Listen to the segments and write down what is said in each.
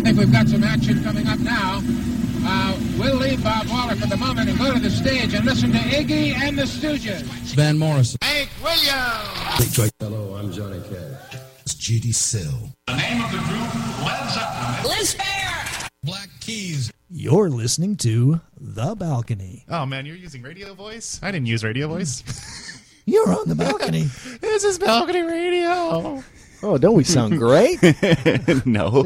think we've got some action coming up now. We'll leave Bob Waller for the moment and go to the stage and listen to Iggy and the Stooges. Van Morrison. Hank Williams. Detroit. Hello, I'm Johnny Cash. It's G.D. Sill. The name of the group, Led Zeppelin. Liz Fair. Black Keys. You're listening to The Balcony. Oh, man, you're using radio voice? I didn't use radio voice. You're on the balcony. This is balcony radio. Oh, don't we sound great? No.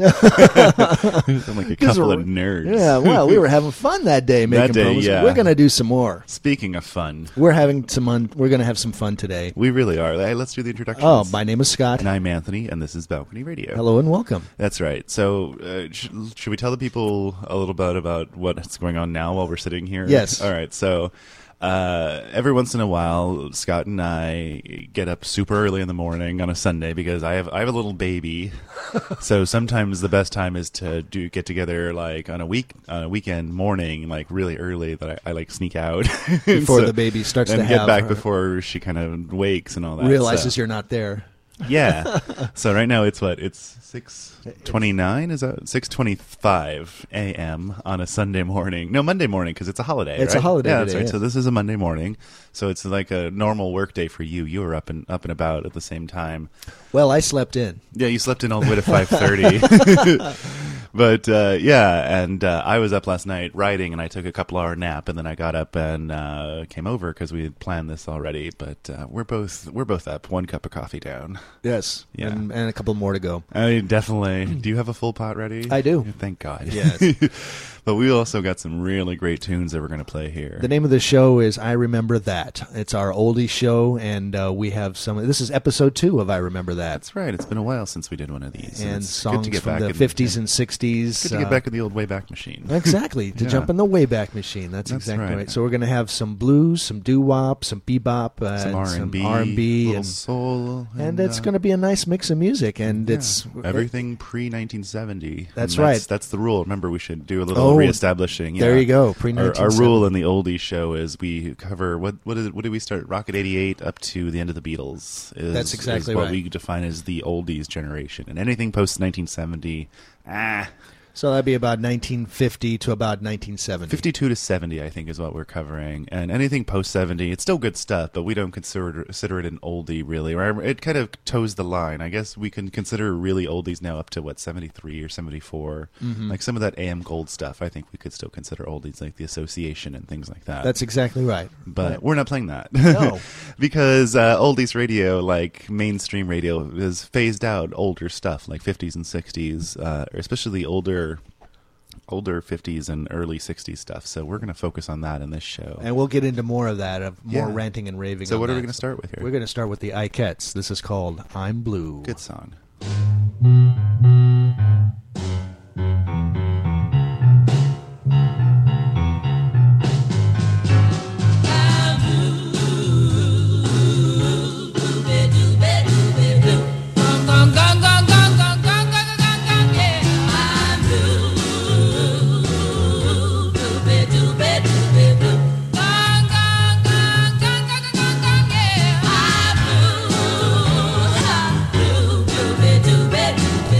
I'm like a couple of nerds. Yeah, well, we were having fun that day making That day, promos. yeah. We're going to do some more. Speaking of fun, We're going to have some fun today. we really are. Hey, let's do the introductions. Oh, my name is Scott. And I'm Anthony, and this is Balcony Radio. Hello and welcome. That's right. So, should we tell the people a little bit about what's going on now while we're sitting here? Yes. All right. So, every once in a while, Scott and I get up super early in the morning on a Sunday because I have a little baby. So sometimes the best time is to get together like on a weekend morning, like really early, that I like sneak out Before the baby starts and to get have back her- before she kind of wakes and all that. realizes so. you're not there. Yeah. So right now it's 6:29? Is that 6:25 a.m. on a Sunday morning? No, Monday morning because it's a holiday. It's right? a holiday Yeah, that's today, right. yeah. So this is a Monday morning. So it's like a normal work day for you. You were up and about at the same time. Well, I slept in. Yeah, you slept in all the way to 5:30. But I was up last night writing, and I took a couple-hour nap, and then I got up and came over because we had planned this already. But we're both up, 1 cup of coffee down. Yes. Yeah. And a couple more to go. I definitely. Do you have a full pot ready? I do. Thank God. Yes. But we also got some really great tunes that we're going to play here. The name of the show is I Remember That. It's our oldie show, and we have some. This is episode 2 of I Remember That. That's right. It's been a while since we did one of these. And it's songs good to get from back the in, 50s and 60s. Good to get back in the old Wayback Machine. Exactly, to Yeah. jump in the Wayback Machine. That's exactly right. So we're going to have some blues, some doo-wop, some bebop, Some R&B, R&B, little and soul. and it's going to be a nice mix of music. And it's everything pre-1970. That's And right. That's the rule. Remember, we should do a little reestablishing. There you go, Our pre-1970. rule in the oldie show is we cover what did we start? Rocket 88 up to the end of the Beatles. That's exactly is what right. we define as the oldies generation, and anything post 1970. So that'd be about 1950 to about 1970. 52 to 70, I think, is what we're covering. And anything post 70, it's still good stuff, but we don't consider it an oldie, really. Or it kind of toes the line. I guess we can consider really oldies now up to, 73 or 74. Mm-hmm. Like some of that AM Gold stuff, I think we could still consider oldies, like The Association and things like that. That's exactly right. But we're not playing that. No. Because oldies radio, like mainstream radio, has phased out older stuff, like 50s and 60s, or especially older 50s and early 60s stuff. So we're going to focus on that in this show. And we'll get into more of that, more Yeah. ranting and raving. So on what are we that. going to start with here? We're going to start with the Ikettes. This is called I'm Blue. Good song. I'm blue, blue, blue, blue, blue, blue.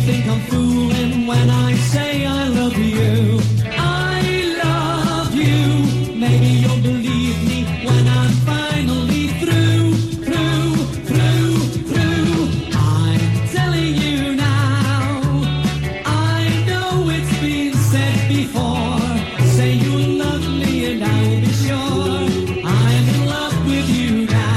think I'm fooling when I say I love you? I love you. Maybe you'll believe me when I'm finally through. I'm telling you now. I know it's been said before. Say you love me and I'll be sure I'm in love with you now.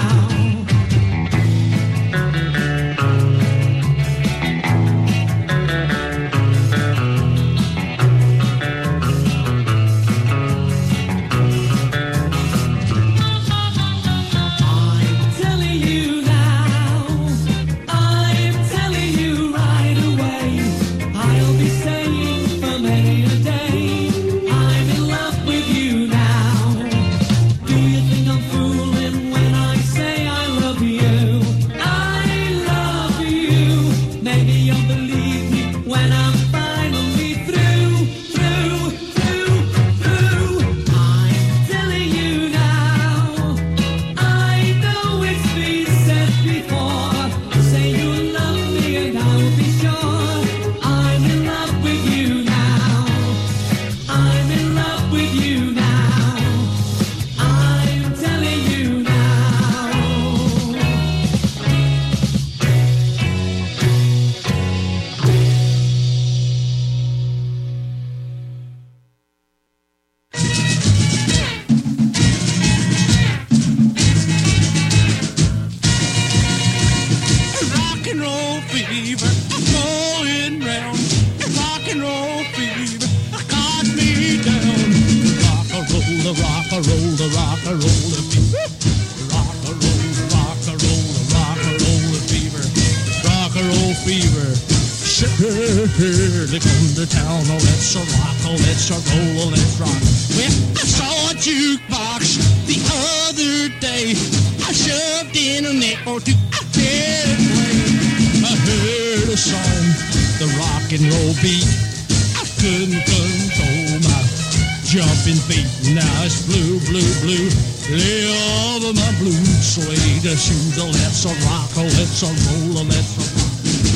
Early come to town, oh let's a rock, oh let's a roll, oh let's rock. Well, I saw a jukebox the other day. I shoved in a neck or two, I get it play. I heard a song, the rock and roll beat. I couldn't control my jumping feet. Now it's blue, blue, blue. Lay over my blue suede shoes. Oh let's a rock, oh let's a roll, oh let's a rock.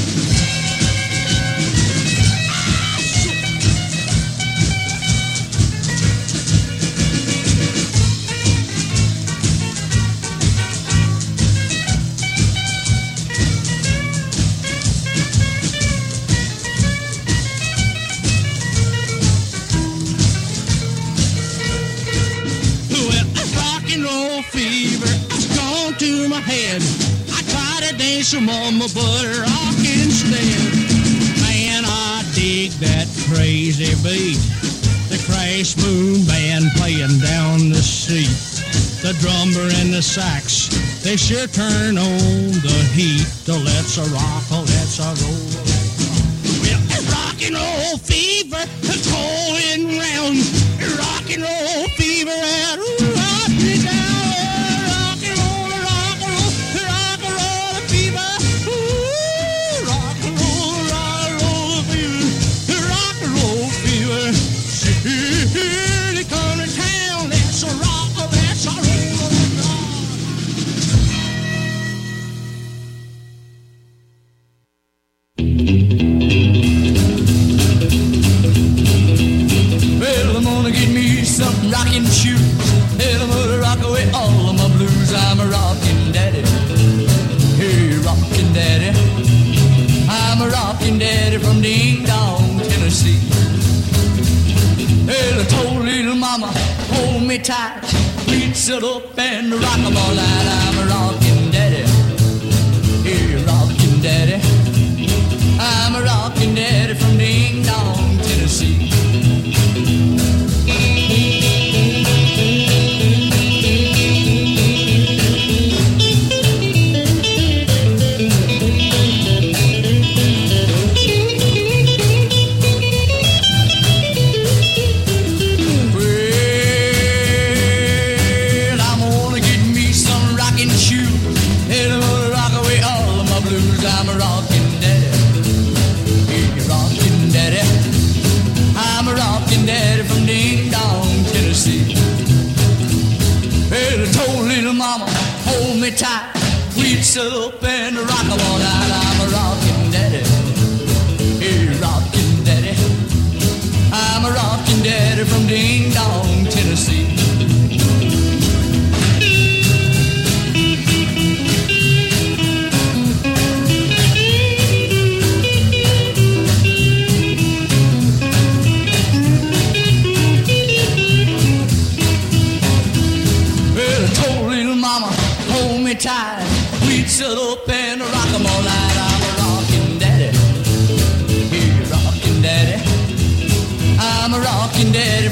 Some on my butt rock instead. Man, I dig that crazy beat. The Crash Moon Band playing down the street. The drummer and the sax, they sure turn on the heat. The let's a rock, oh let's a roll. Well, rock and roll fever going round. Rock and roll fever and rock me down. Some rockin' shoes, and I'm gonna rock away all of my blues. I'm a rockin' daddy, hey rockin' daddy. I'm a rockin' daddy from Ding Dong, Tennessee. Hey, I told little mama, hold me tight, please sit up and rock 'em all night. I'm a rockin' daddy, hey rockin' daddy. I'm a rockin' daddy from Ding Dong, Tennessee. I'm a rockin'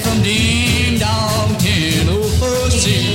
from Ding Dong, Tennessee.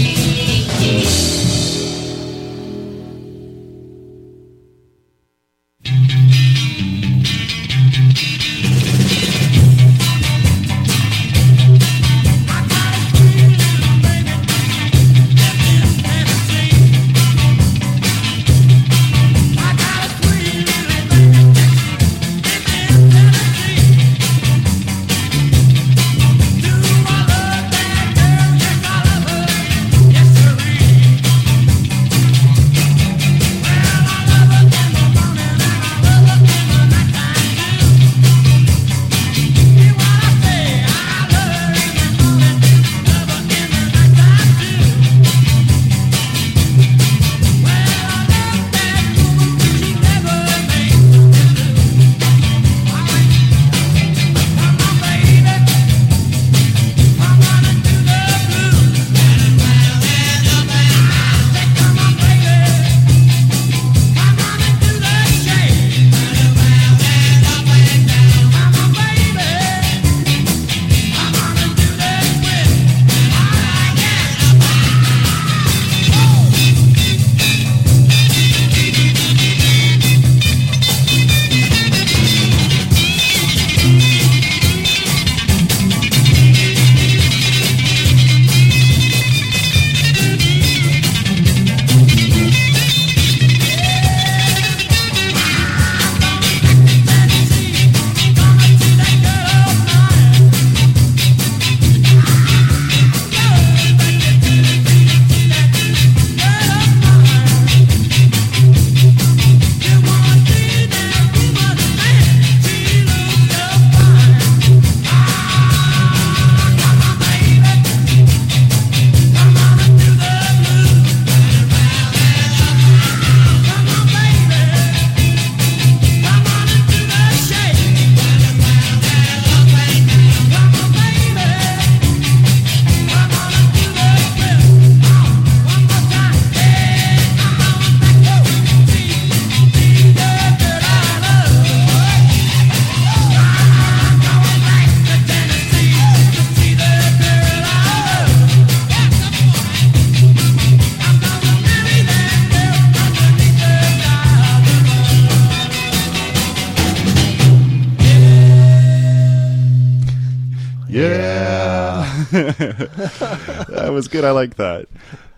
That was good. I like that.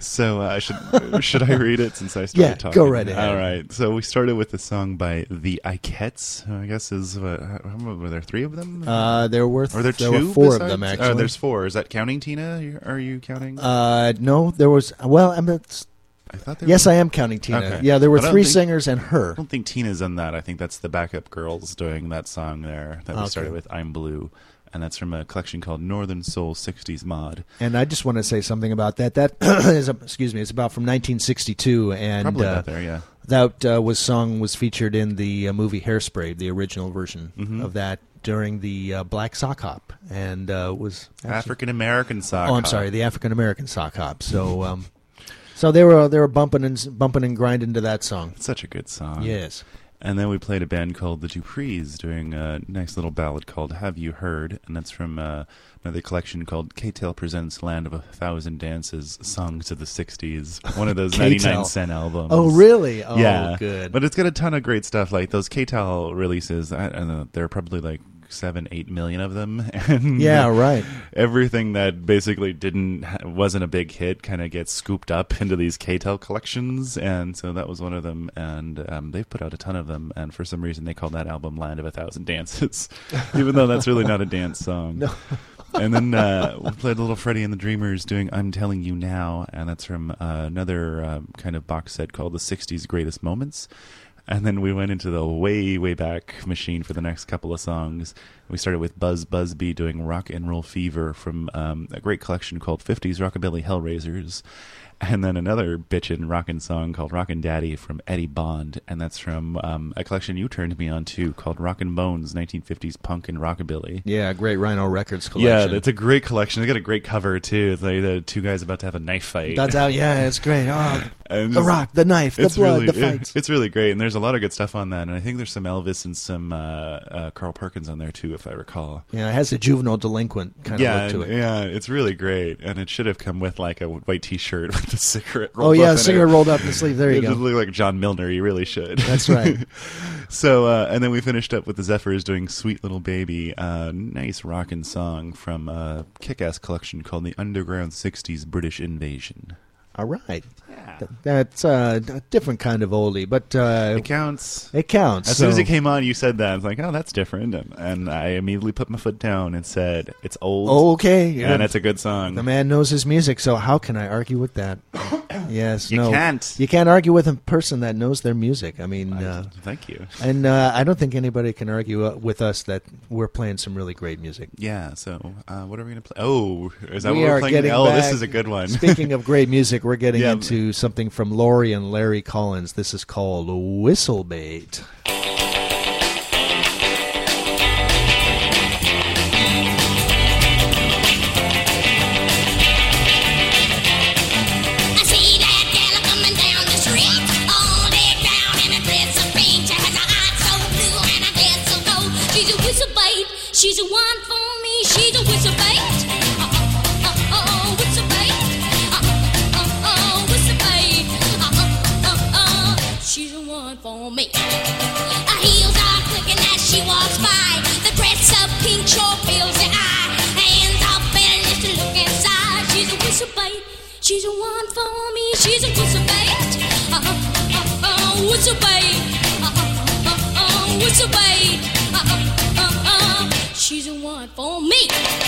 So should I read it since I started talking? Go right ahead. All right. So we started with a song by the Ikettes, who I guess is were there 3 of them? There were there 2 were 4 besides? of them actually. There's 4. Is that counting Tina? Are you counting? No, there was. Well, I thought yes, I am counting Tina. Okay. Yeah, there were I don't 3 think- singers and her. I don't think Tina's in that. I think that's the backup girls doing that song there that we started with, I'm Blue. And that's from a collection called Northern Soul 60s Mod. And I just want to say something about that. That is, it's about from 1962, and Probably about there, yeah. That song was featured in the movie Hairspray, the original version of that during the Black Sock Hop, and was African American sock. Oh, I'm sorry, the African American Sock Hop. So, so they were bumping and grinding to that song. It's such a good song. Yes. And then we played a band called the Duprees doing a nice little ballad called Have You Heard? And that's from another collection called K-Tel Presents Land of 1,000 Dances, Songs of the 60s. One of those 99-cent albums. Oh, really? Oh, yeah. good. But it's got a ton of great stuff. Like those K-Tel releases, I don't know, there are probably like 7-8 million of them, and yeah, right. Everything that basically wasn't a big hit kind of gets scooped up into these K-Tel collections, and so that was one of them. And they've put out a ton of them, and for some reason they called that album "Land of 1,000 Dances," even though that's really not a dance song. No. And then we played Little Freddie and the Dreamers doing "I'm Telling You Now," and that's from another kind of box set called "The 60s Greatest Moments." And then we went into the way, way back machine for the next couple of songs. We started with Buzz Busby doing Rock and Roll Fever from a great collection called 50s Rockabilly Hellraisers. And then another bitchin' rockin' song called Rockin' Daddy from Eddie Bond, and that's from a collection you turned me on to called Rockin' Bones, 1950s punk and rockabilly. Yeah, great Rhino Records collection. Yeah, it's a great collection. They got a great cover too. It's like the two guys about to have a knife fight. That's out. Yeah, it's great. Oh, And the rock, the knife, the blood, the fights. It's really great, and there's a lot of good stuff on that. And I think there's some Elvis and some Carl Perkins on there too, if I recall. Yeah, it has a juvenile delinquent kind of look to it. Yeah, it's really great, and it should have come with like a white T-shirt with a cigarette. Oh yeah, cigarette rolled up the sleeve. There you It go. just look like John Milner. You really should. That's right. So, and then we finished up with the Zephyrs doing "Sweet Little Baby," a nice rockin' song from a kick-ass collection called the Underground '60s British Invasion. All right. Yeah. That's a different kind of oldie, but It counts. it counts. As soon as it came on, you said that. I was like, oh, that's different. And I immediately put my foot down and said, it's old. Okay. And it's a good song. The man knows his music, so how can I argue with that? Yes, You no. can't. You can't argue with a person that knows their music. I mean, Thank you. and I don't think anybody can argue with us that we're playing some really great music. Yeah, so what are we going to play? Oh, is that We what we're are playing? getting Oh, back- this is a good one. Speaking of great music, we're getting Yeah. into something from Laurie and Larry Collins. This is called Whistlebait. I see that gal coming down the street, all decked out in a dress of pink. She has her eyes so blue and her hair so gold. She's a whistlebait, she's a one for me. She's a whistlebait, whistlebait, whistlebait, she's a one for me. Her heels are clicking as she walks by. The dress of pink sure fills the eye. Hands are bent just to look inside. She's a whistlebait. She's a one for me. She's a whistlebait. Whistlebait. Whistlebait. She's a one for me.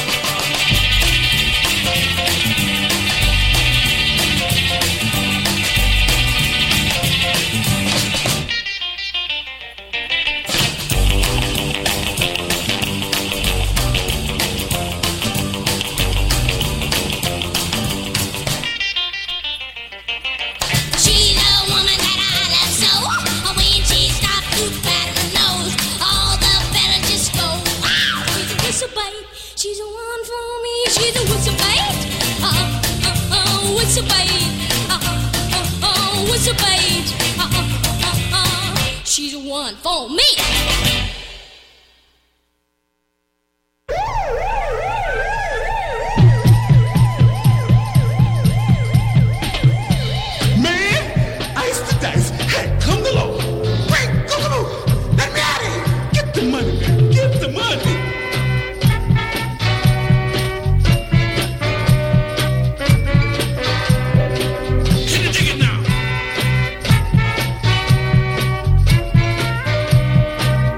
She's a woman that I love so. When she stops to pat her nose, all the fellas just go, wow. She's a whistlebait. She's a one for me. She's a whistlebait. Whistlebait. Whistlebait. She's a one for me. Man, ice the dice. Hey, come the low. Wait, go. Let me out of here. Get the money, man. Get the money. Hit it, dig it now.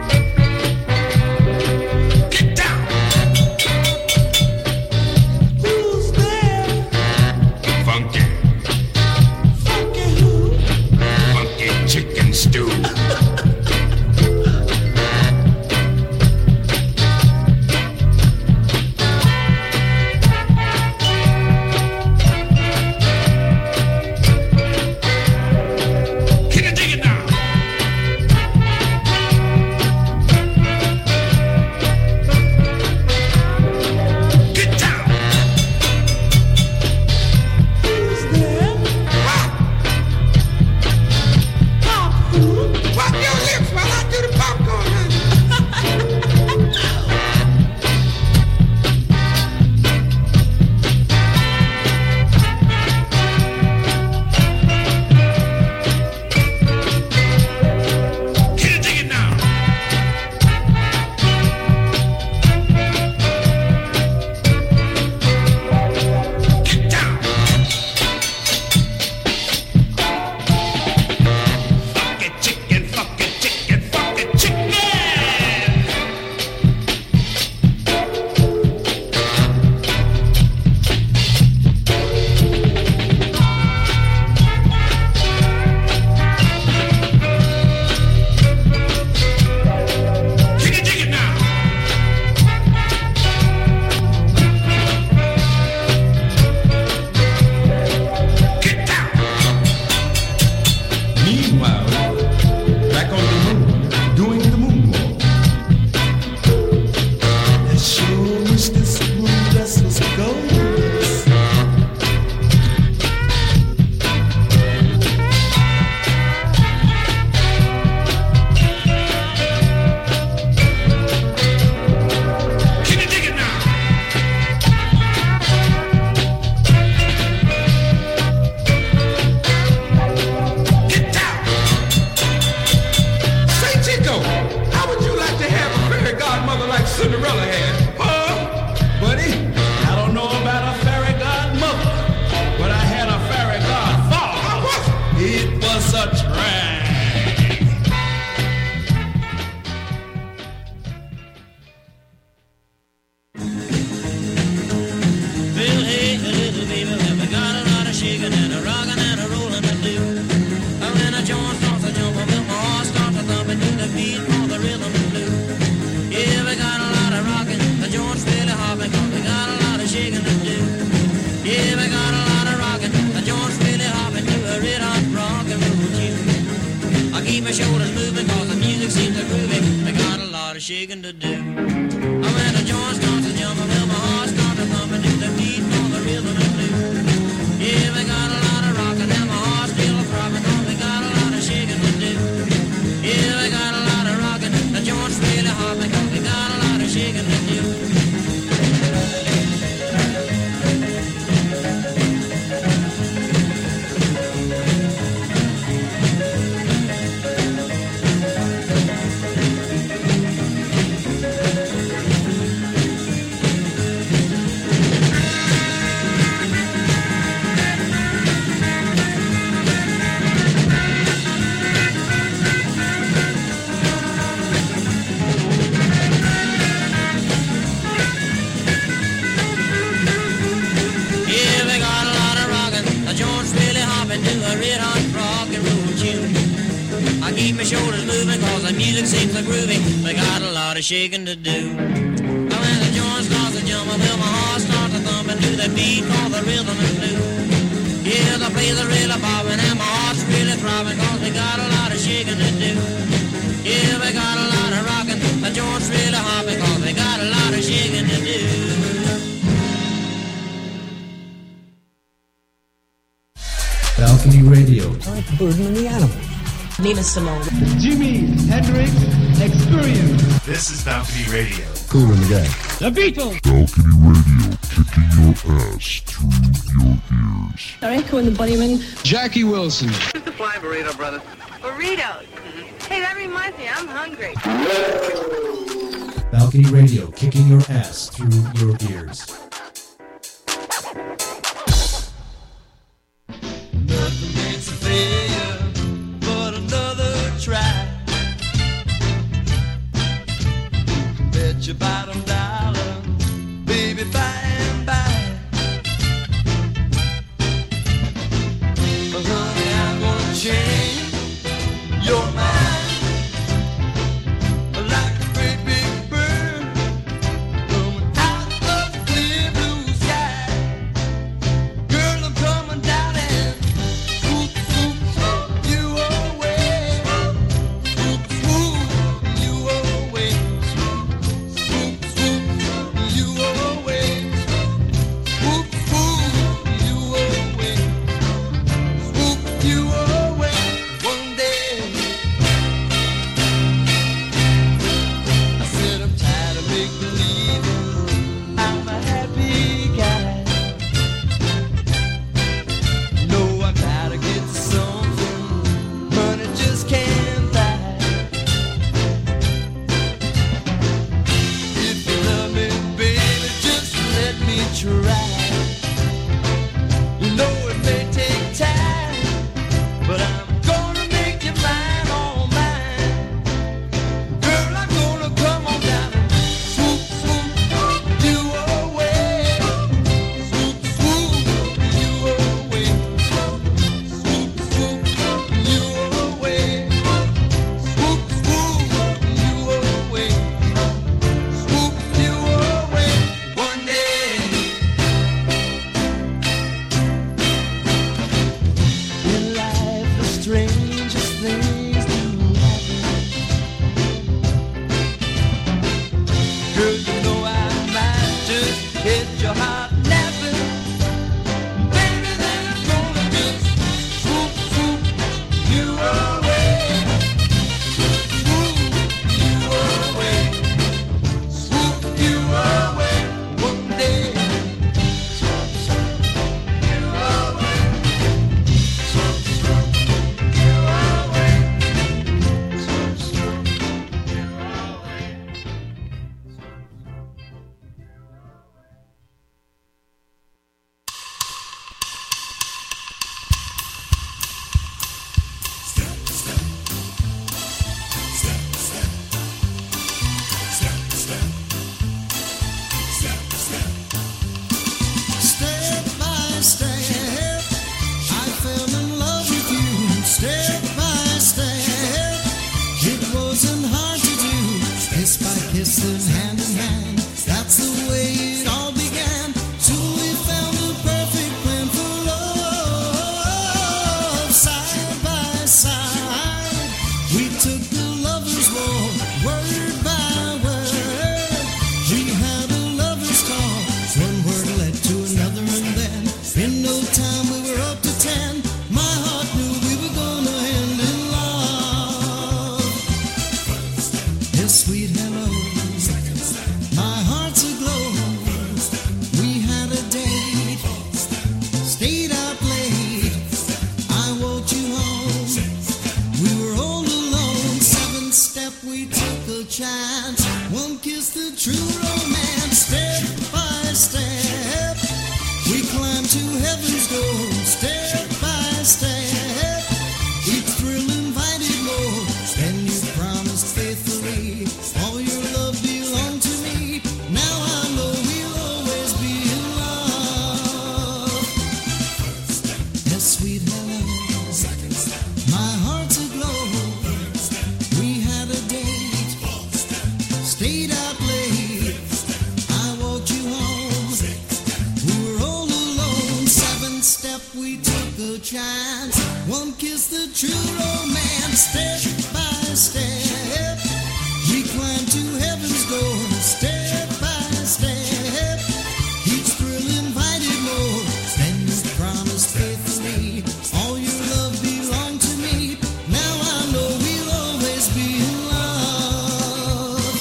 seems so groovy. They got a lot of shaking to do. When the joint starts to jump, well, my heart starts to thump and do the beat on the rhythm and blues. Yeah, we got a lot of rockin' and my heart's still throbbing. Oh, we got a lot of shaking to do. Yeah, we got a lot of rockin'. The joint's really hopping. Oh, we got a lot of shaking to do. Keep my shoulders moving cause the music seems so groovy. We got a lot of shaking to do. When the joint starts to jump, well, my heart starts to thump and do the beat called the rhythm and blues. Yeah, the place is really bobbing and my heart's really throbbing cause we got a lot of shaking to do. Yeah, we got a lot of rocking. The joint's really hopping cause we got a lot of shaking to do. Balcony Radio. Like the bird and the animal. Nina Simone. Jimi Hendrix Experience. This is Balcony Radio. Cool in the gang. The Beatles. Balcony Radio, kicking your ass through your ears. Echo and the Bunnymen. Jackie Wilson. Who's the flying burrito, brother? Burritos. Hey, that reminds me, I'm hungry. Balcony Radio, kicking your ass through your ears. Nothing makes a failure but another try. Bet your bottom dollar, baby, by and by. But honey, I'm gonna change your mind. Like a great big bird coming out of the clear blue sky. Girl, I'm coming down and swoop, swoop, swoop you away. Swoop, swoop you away. Swoop, swoop you away. Swoop, swoop you away. Swoop you away. One day I said I'm tired of make-believe. I'm a happy guy. No, I gotta get something money just can't buy. If you love me, baby, just let me try. You know it may take time, but I'm gonna make you mine, all mine. Girl, I'm gonna come on down and swoop, swoop you away. Swoop, swoop you away. Swoop, swoop you away. Swoop, swoop you away. Swoop you away. One day in life, the strangest things do happen. Girl, you know I might just hit your heart napping. Baby, then I'm gonna just swoop, swoop you away. Swoop you away. Swoop you away. One day. Swoop, swoop you away. Swoop, swoop you away. Swoop, swoop you away. Step by step, I fell in love with you. Step by step, it wasn't hard to do. Kiss by kiss, then hand in hand. That's the way it all began. Till we found the perfect plan for love. Side by side, we took the lover's road. sweet hello. My heart's aglow. We had a date, stayed out late. I walked you home. We were all alone. 7-step, we took a chance. One kiss, the true romance. Step by step, we climbed to heaven's door. Step by step, each thrill invited more. Then you promised faithfully all your love belonged to me. Now I know we'll always be in love. Yes, sweet hello. My heart's aglow. We had a date, stayed out late. I walked you home. We were all alone. 7-step, we took a chance. One kiss, the true romance. Step by step, we climbed to heaven's door. Step by step, each thrill invited more. Then you promised faithfully all your love belonged to me. Now I know we'll always be in love.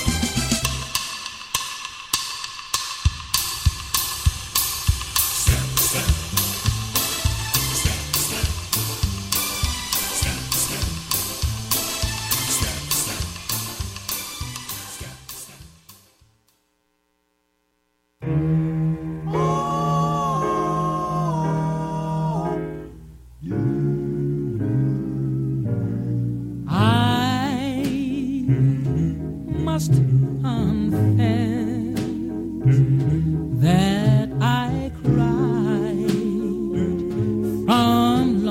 I must confess that I cried from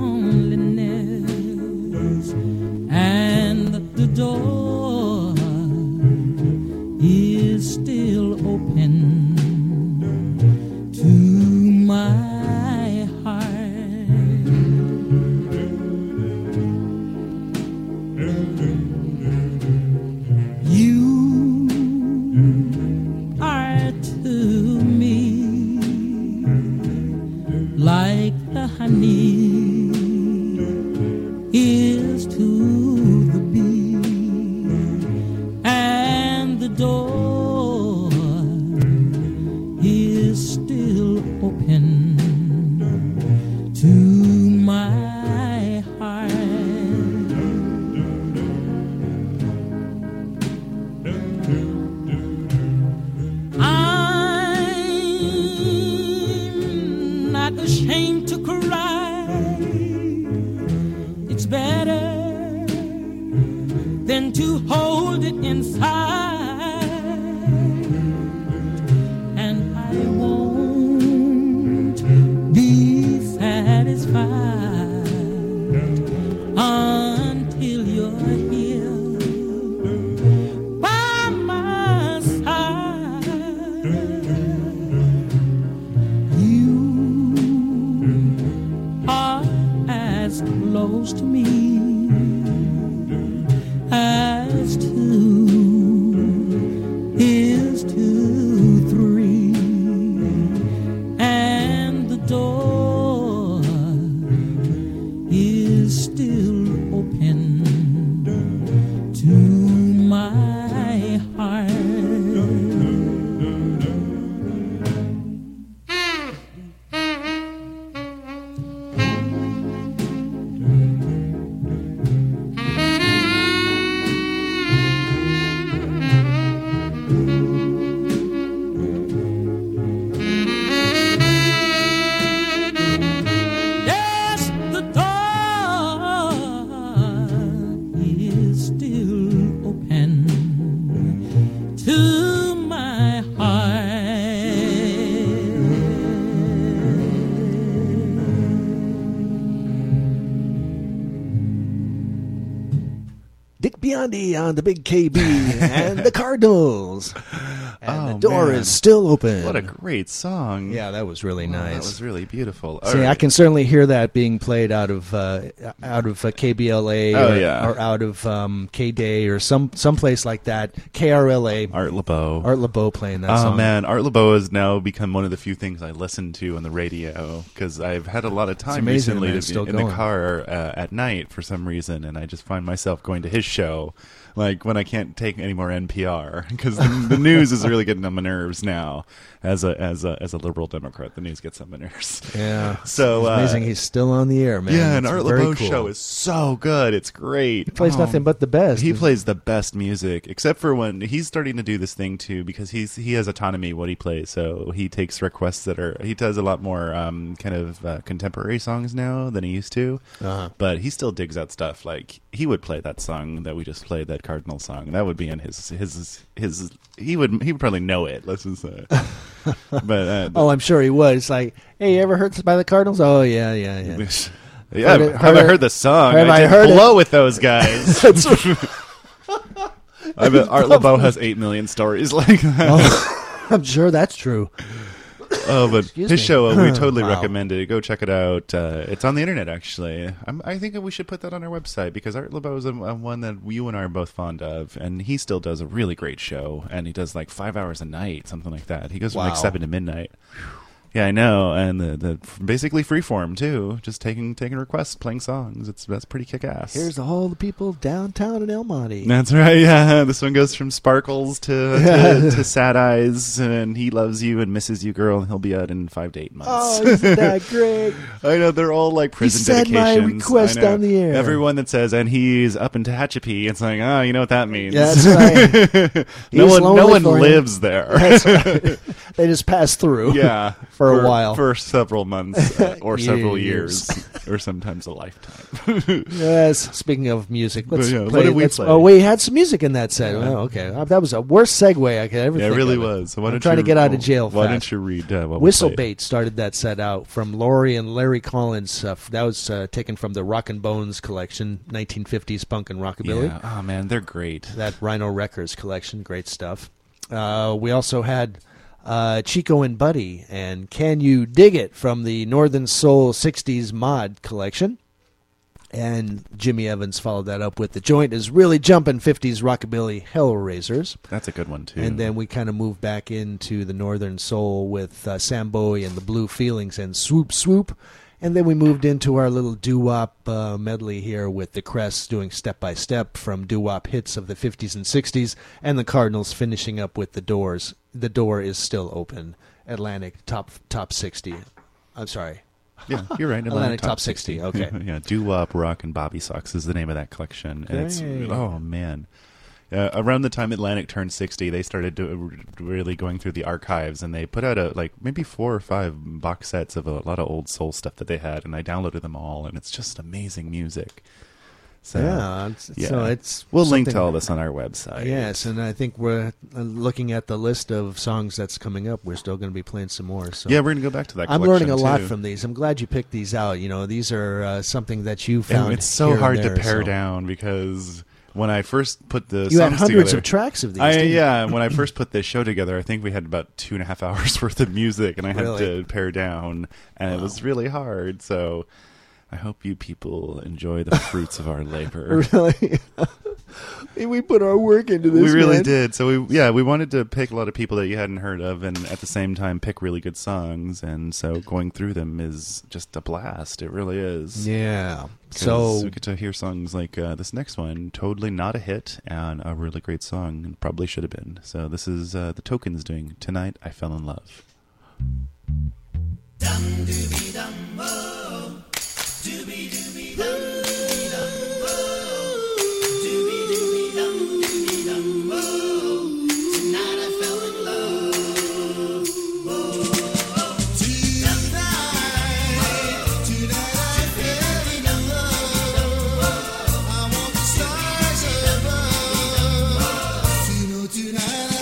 loneliness, and the door is still open to my heart. You are to me like the honey is to the bee, and the door is still open to my heart. I'm not ashamed to cry. It's better than to hold it inside. And I won't be satisfied until you're here by my side. You are as close to me as 2 is to 3, and the door is still open to my heart. Yes, the door is still open to my heart. Dick Biondi on the Big KB and the Cardinals. And the door is still open. What a great song. Yeah, that was really nice. That was really beautiful. See, All I right. can certainly hear that being played out of KBLA Oh, or, yeah. or out of K-Day or some place like that. KRLA. Art LeBeau. Art LeBeau playing that Oh song. man, Art LeBeau has now become one of the few things I listen to on the radio because I've had a lot of time amazing, recently man, it's to still be in going. the car at night for some reason, and I just find myself going to his show Like when I can't take any more NPR, because the news is really getting on my nerves now. As a liberal Democrat, the news gets on my nerves. Yeah. So it's amazing he's still on the air, man. Yeah, and It's Art very LeBeau's cool. show is so good. It's great. He plays nothing but the best. He plays the best music, except for when he's starting to do this thing too, because he has autonomy what he plays. So he takes requests he does a lot more kind of contemporary songs now than he used to. Uh-huh. But he still digs out stuff. Like he would play that song that we just played, that Cardinal song. That would be in his he would probably know it. Let's just say. But I'm sure he would. It's like, hey, you ever heard by the Cardinals? Oh yeah. Yeah, have I heard the song? Have I did heard blow it? with those guys. That's right. I bet Art LeBeau has 8 million stories like that. Oh, I'm sure that's true. Oh, but Excuse his me. show, we totally Wow. recommend it. Go check it out. It's on the internet, actually. I think we should put that on our website, because Art LeBeau is one that you and I are both fond of, and he still does a really great show, and he does like 5 hours a night, something like that. He goes from like Wow. 7 to midnight. Yeah, I know, and the basically freeform too, just taking requests, playing songs. That's pretty kick-ass. Here's all the people downtown in El Monte. That's right. Yeah, this one goes from Sparkles to Sad Eyes, and He Loves You and Misses You, Girl, and he'll be out in 5 to 8 months. Oh, isn't that great? I know, they're all like prison said my dedications. request I know. on the air. Everyone that says, and he's up in Tehachapi, it's like, you know what that means. Yeah, that's right. no He's one lonely for him. lives there. That's right. They just pass through. Yeah, for a while. For several months or several Years. years, or sometimes a lifetime. Yes. Speaking of music, let's But, yeah, play. what did we let's- play? Oh, we had some music in that set. Yeah. Oh, okay. That was a worst segue I could ever Yeah, it think really of was. So why I'm don't trying you- to get out of jail Why fast. don't you read what we Whistle played? Bait started that set out from Laurie and Larry Collins. That was taken from the Rock and Bones collection, 1950s punk and rockabilly. Yeah. Oh man, they're great. That Rhino Records collection, great stuff. We also had Chico and Buddy and Can You Dig It from the Northern Soul 60s mod collection. And Jimmy Evans followed that up with The Joint is Really Jumpin' 50s Rockabilly Hellraisers. That's a good one too. And then we kind of moved back into the Northern Soul with Sam Bowie and the Blue Feelings and Swoop Swoop. And then we moved into our little doo-wop medley here with the Crests doing Step by Step from doo-wop hits of the 50s and 60s, and the Cardinals finishing up with The Doors. The Door is Still Open. Atlantic top 60. I'm sorry. Yeah, you're right. Atlantic Top 60. Okay. Yeah, Doo-Wop, Rock, and Bobby Socks is the name of that collection. And it's, Great. oh, man. Around the time Atlantic turned 60, they started really going through the archives, and they put out maybe 4 or 5 box sets of a lot of old soul stuff that they had, and I downloaded them all, and it's just amazing music. So, so we'll link to something- all this on our website. Yes, and I think we're looking at the list of songs that's coming up. We're still going to be playing some more. So Yeah, we're going to go back to that I'm collection, learning a lot too. from these. I'm glad you picked these out. You know, these are something that you found. And it's so here and hard there, to pare so. down, because when I first put the You had songs hundreds together, of tracks of these, didn't you? Yeah, when I first put this show together, I think we had about 2.5 hours worth of music, and I had Really? to pare down, and it was really hard. So I hope you people enjoy the fruits of our labor. Really? We put our work into this. We really man. did. So we wanted to pick a lot of people that you hadn't heard of, and at the same time pick really good songs. And so going through them is just a blast. It really is. Yeah. 'Cause So we get to hear songs like this next one, totally not a hit, and a really great song, and probably should have been. So this is the Tokens doing "Tonight I Fell in Love."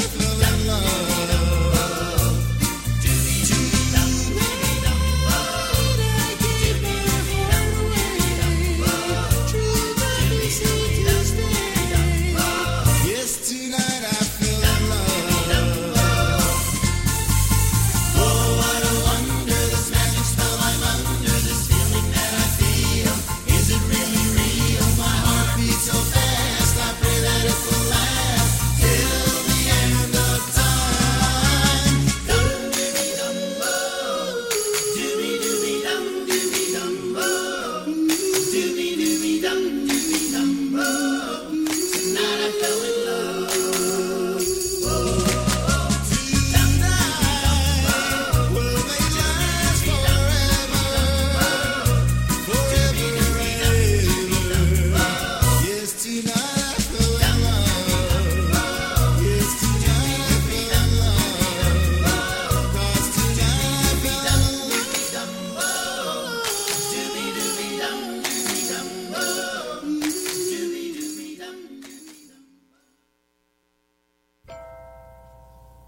Tonight I fell in love.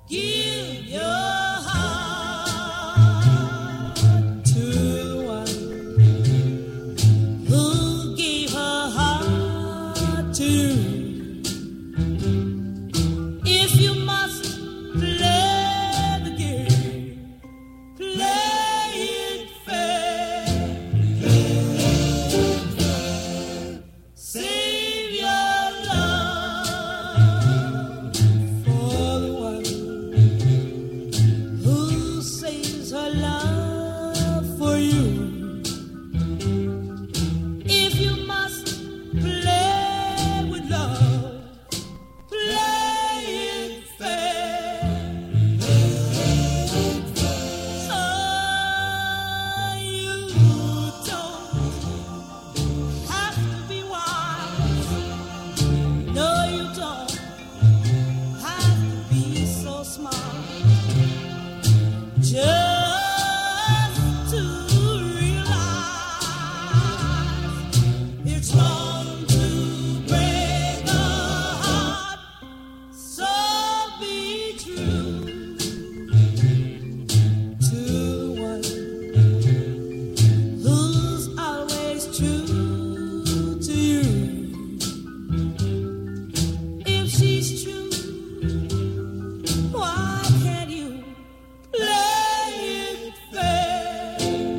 Give your heart to the one who gave her heart to you. If you must play the game, play it fair. Save your love for the one who saves her love for you. If you must play with love, play it fair. You don't have to be wise. No, you don't have to be so smart. Just to realize it's wrong to break a heart. So be true to one who's always true to you. If she's true, why can't you play it fair?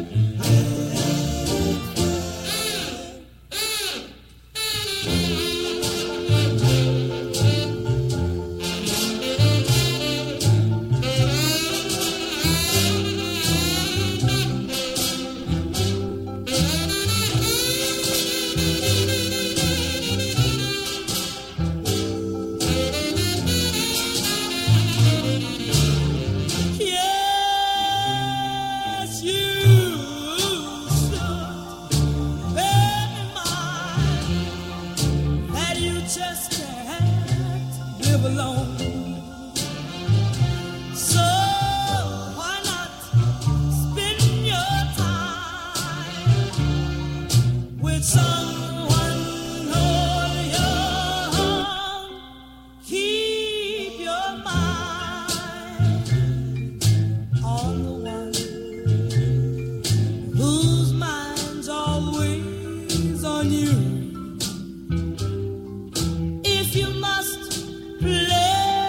Yes, you should bear in mind that you just can't live alone. So why not spend your time with someone whole young? Keep your mind on the one whose mind's always on you. If you must play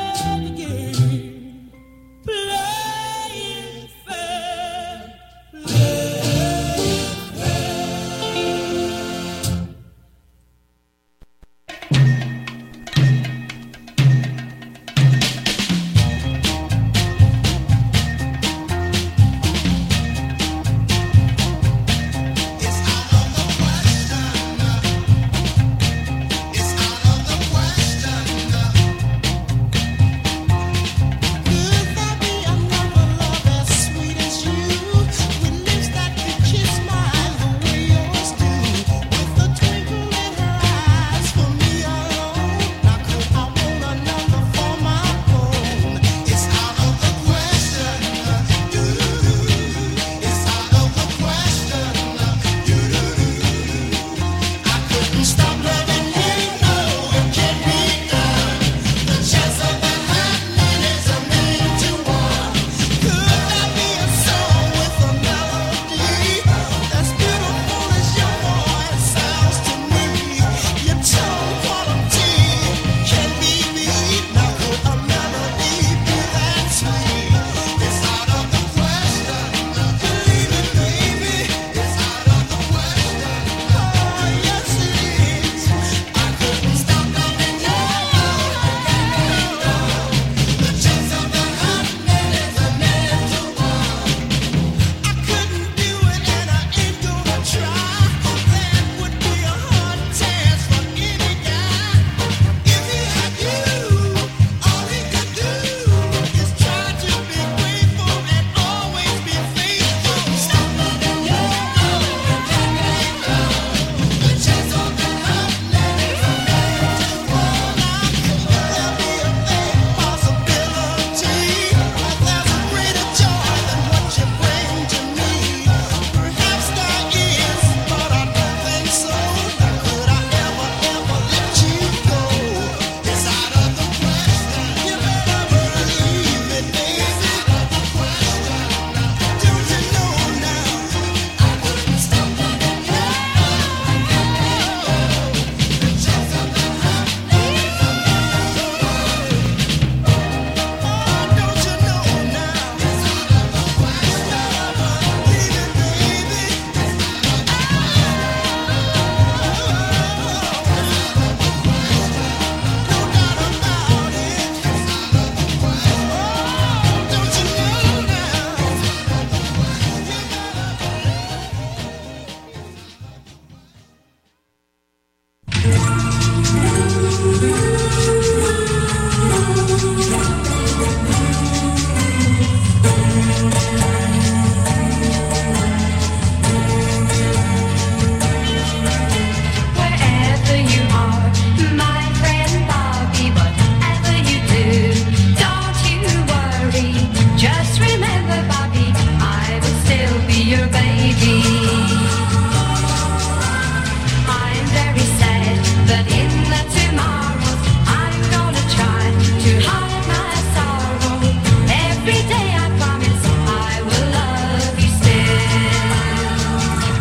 to hide my sorrow. Every day I promise I will love you still.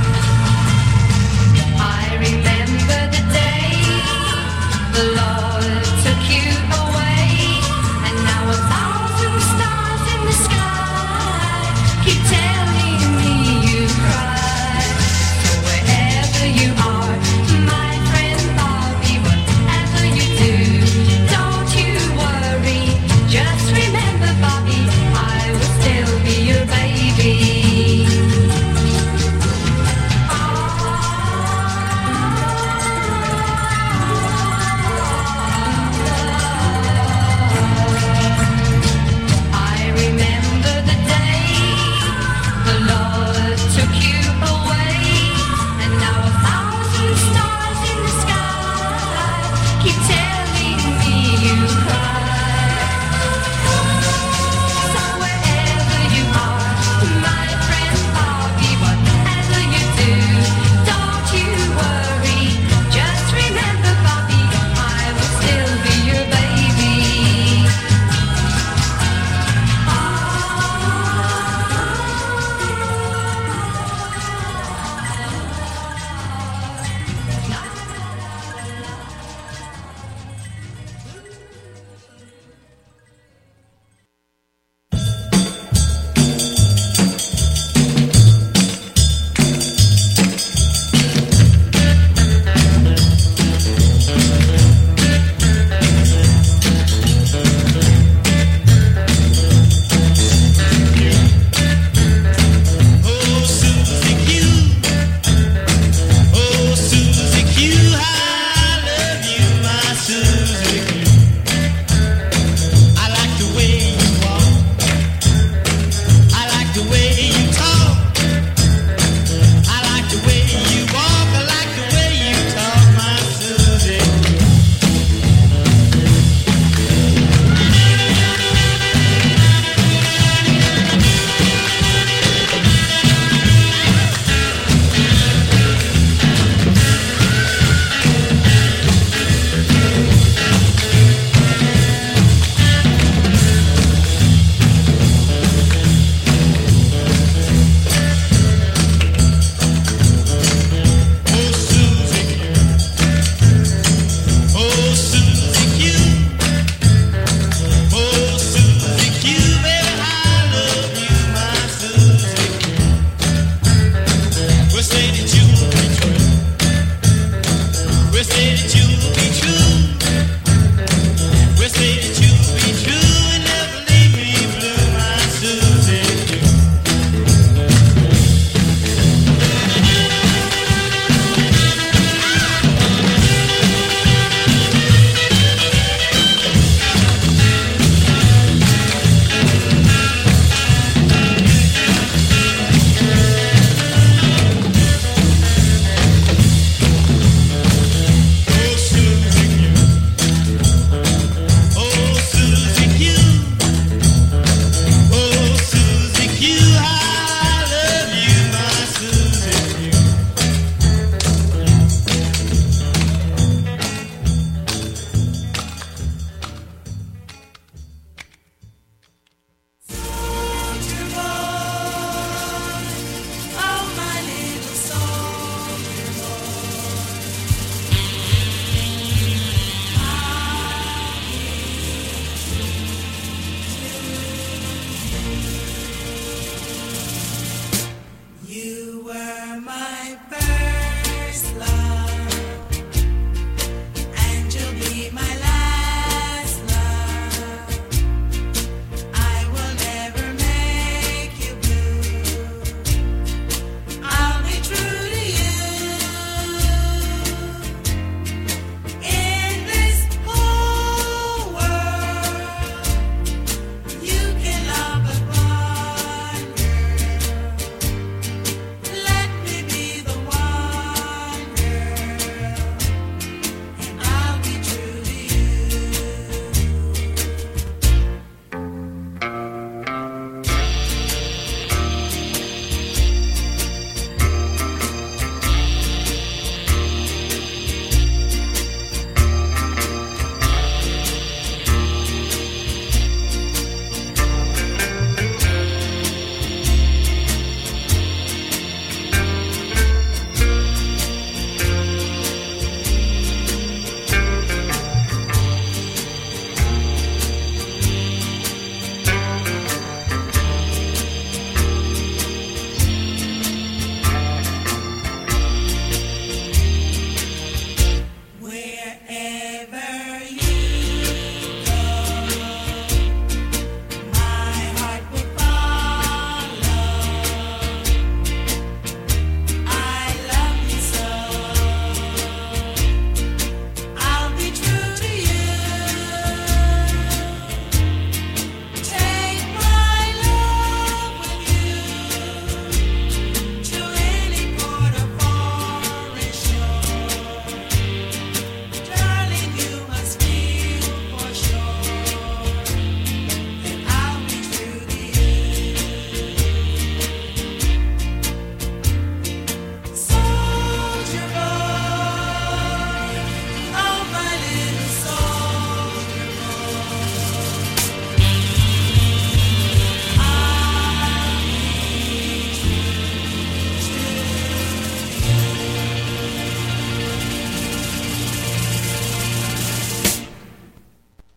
I remember the day the Lord took you away, and now 1,000 stars in the sky keep telling me you cried. So wherever you are, my friend Bobby, whatever you do, don't you worry,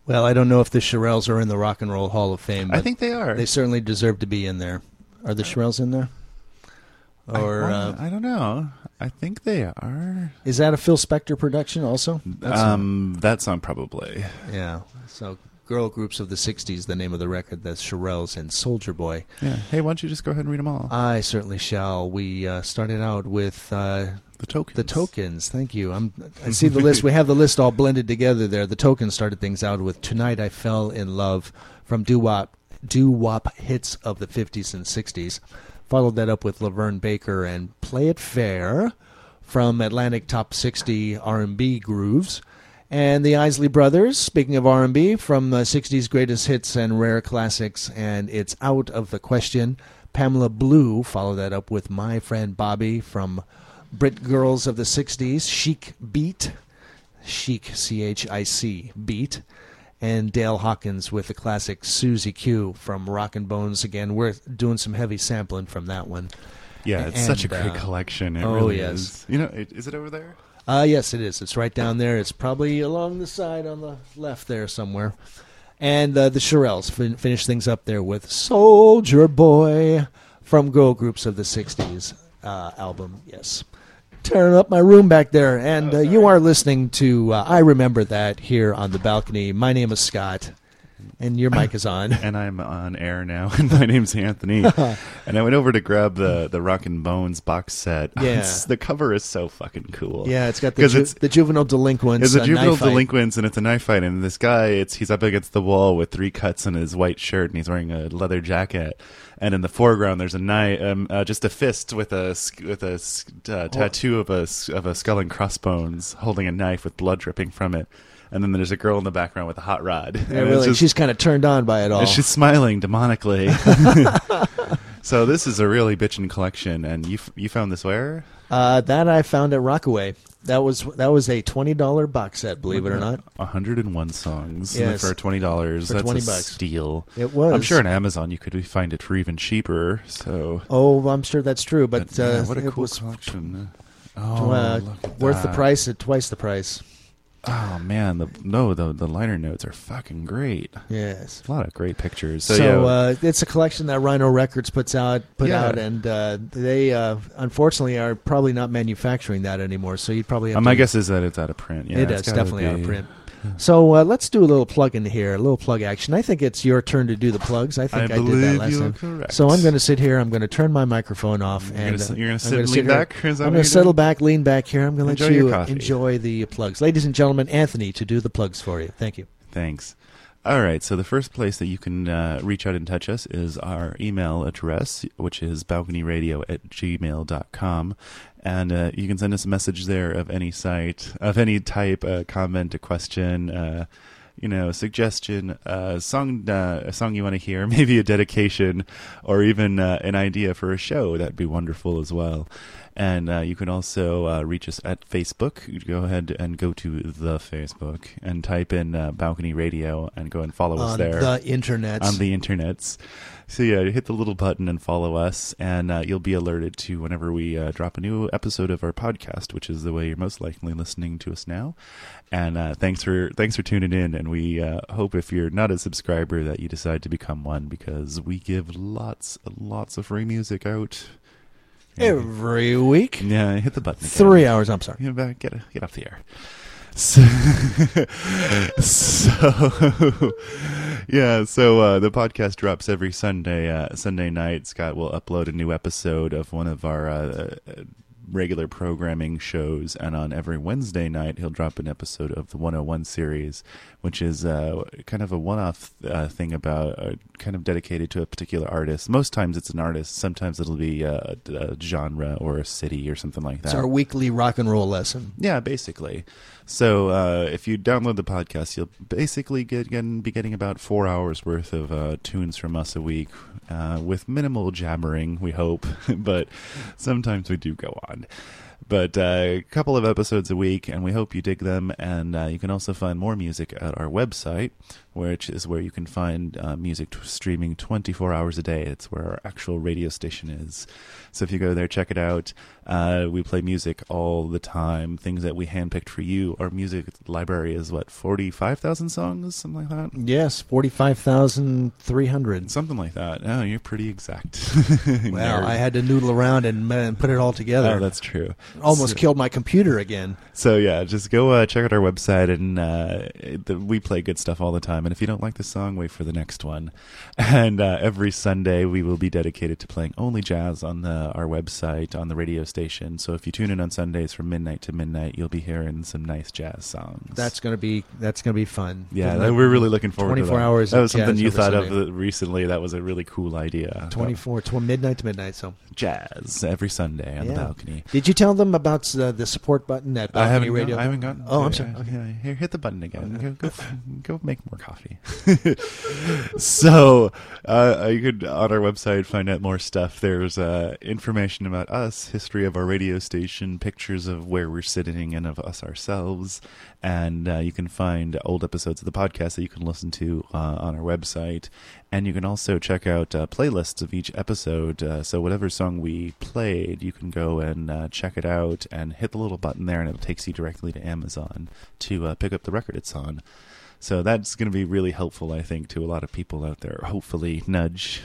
Well, I don't know if the Shirelles are in the Rock and Roll Hall of Fame. I but think they are. They certainly deserve to be in there. Are the Shirelles in there? Or I don't know. I think they are. Is that a Phil Spector production also? That song probably. Yeah. So Girl Groups of the 60s, the name of the record, the Shirelles and Soldier Boy. Yeah. Hey, why don't you just go ahead and read them all? I certainly shall. We started out with... The Tokens. The Tokens, thank you. I see the list. We have the list all blended together there. The Tokens started things out with Tonight I Fell in Love from doo-wop hits of the 50s and 60s. Followed that up with Laverne Baker and Play It Fair from Atlantic Top 60 R&B Grooves. And the Isley Brothers, speaking of R&B, from 60s Greatest Hits and Rare Classics, and It's Out of the Question. Pamela Blue followed that up with My Friend Bobby from Brit Girls of the 60s, Chic Beat, Chic, C-H-I-C, Beat, and Dale Hawkins with the classic Susie Q from Rockin' Bones. Again, we're doing some heavy sampling from that one. Yeah, it's such a great collection. It really is. You know, is it over there? Yes, it is. It's right down there. It's probably along the side on the left there somewhere. And the Shirelles finish things up there with Soldier Boy from Girl Groups of the 60s album, yes. Tearing up my room back there. And you are listening to I Remember That here on the balcony. My name is Scott, and your mic is on. And I'm on air now, and my name's Anthony. And I went over to grab the Rockin' Bones box set. Yeah. The cover is so fucking cool. Yeah, it's got the Juvenile Delinquents. It's the Juvenile knife fight. Delinquents, and it's a knife fight. And this guy, he's up against the wall with 3 cuts on his white shirt, and he's wearing a leather jacket. And in the foreground, there's a knife, just a fist with a tattoo of a skull and crossbones, holding a knife with blood dripping from it. And then there's a girl in the background with a hot rod. Yeah, really, she's kind of turned on by it all. And she's smiling demonically. So this is a really bitchin' collection. And you found this where? That I found at Rockaway. That was a $20 box set, believe it or not. 101 songs. Yes. For $20. For That's $20. a steal. It was. I'm sure on Amazon you could find it for even cheaper. So. Oh, I'm sure that's true. But yeah, what a it cool was collection. Oh, look at worth the that. price at twice the price. Oh man, the liner notes are fucking great. Yes, a lot of great pictures. So it's a collection that Rhino Records put out, and they unfortunately are probably not manufacturing that anymore. So you'd probably have my guess is that it's out of print. Yeah, it is definitely out of print. So let's do a little plug in here, a little plug action. I think it's your turn to do the plugs. I think I did that last time. Correct. So I'm going to sit here. I'm going to turn my microphone off. You're going to sit and lean back? I'm going to settle back, lean back here. I'm going to let you enjoy the plugs. Ladies and gentlemen, Anthony to do the plugs for you. Thank you. Thanks. All right, so the first place that you can reach out and touch us is our email address, which is balconyradio@gmail.com. And you can send us a message there of any site, of any type, a comment, a question, a suggestion, a song you want to hear, maybe a dedication, or even an idea for a show. That'd be wonderful as well. And you can also reach us at Facebook. You go ahead and go to the Facebook and type in Balcony Radio and go and follow us there. On the internets. So yeah, hit the little button and follow us, and you'll be alerted to whenever we drop a new episode of our podcast, which is the way you're most likely listening to us now. And thanks for tuning in, and we hope if you're not a subscriber that you decide to become one, because we give lots of free music out. Every week? Yeah, hit the button again. 3 hours, I'm sorry. Get off the air. So the podcast drops every Sunday night. Scott will upload a new episode of one of our regular programming shows, and on every Wednesday night he'll drop an episode of the 101 series, which is kind of a one-off thing about kind of dedicated to a particular artist. Most times it's an artist, sometimes it'll be a genre or a city or something like that. It's our weekly rock and roll lesson. Yeah, basically. So if you download the podcast, you'll basically be getting about 4 hours worth of tunes from us a week, with minimal jabbering, we hope, but sometimes we do go on. But a couple of episodes a week, and we hope you dig them. And you can also find more music at our website, which is where you can find music streaming 24 hours a day. It's where our actual radio station is. So if you go there, check it out. We play music all the time, things that we handpicked for you. Our music library is, 45,000 songs? Something like that? Yes, 45,300. Something like that. Oh, you're pretty exact. Well, I had to noodle around and put it all together. Oh, that's true. Almost killed my computer again. So, yeah, just go check out our website, and we play good stuff all the time. And if you don't like the song, wait for the next one. And every Sunday, we will be dedicated to playing only jazz on our website, on the radio station. So if you tune in on Sundays from midnight to midnight, you'll be hearing some nice jazz songs. That's gonna be fun. Yeah, we're really looking forward to that. 24 hours. That was something jazz you over thought Sunday. of recently. That was a really cool idea. 24 midnight to midnight. So jazz every Sunday on the balcony. Did you tell them about the support button at Balcony Radio? I haven't gotten. Oh, I'm sorry. Okay, here, hit the button again. Go make more coffee. So you could on our website find out more stuff. There's information about us, history of our radio station, pictures of where we're sitting and of us ourselves, and you can find old episodes of the podcast that you can listen to on our website. And you can also check out playlists of each episode. So whatever song we played, you can go and check it out and hit the little button there, and it takes you directly to Amazon to pick up the record it's on. So that's going to be really helpful, I think, to a lot of people out there. Hopefully, nudge.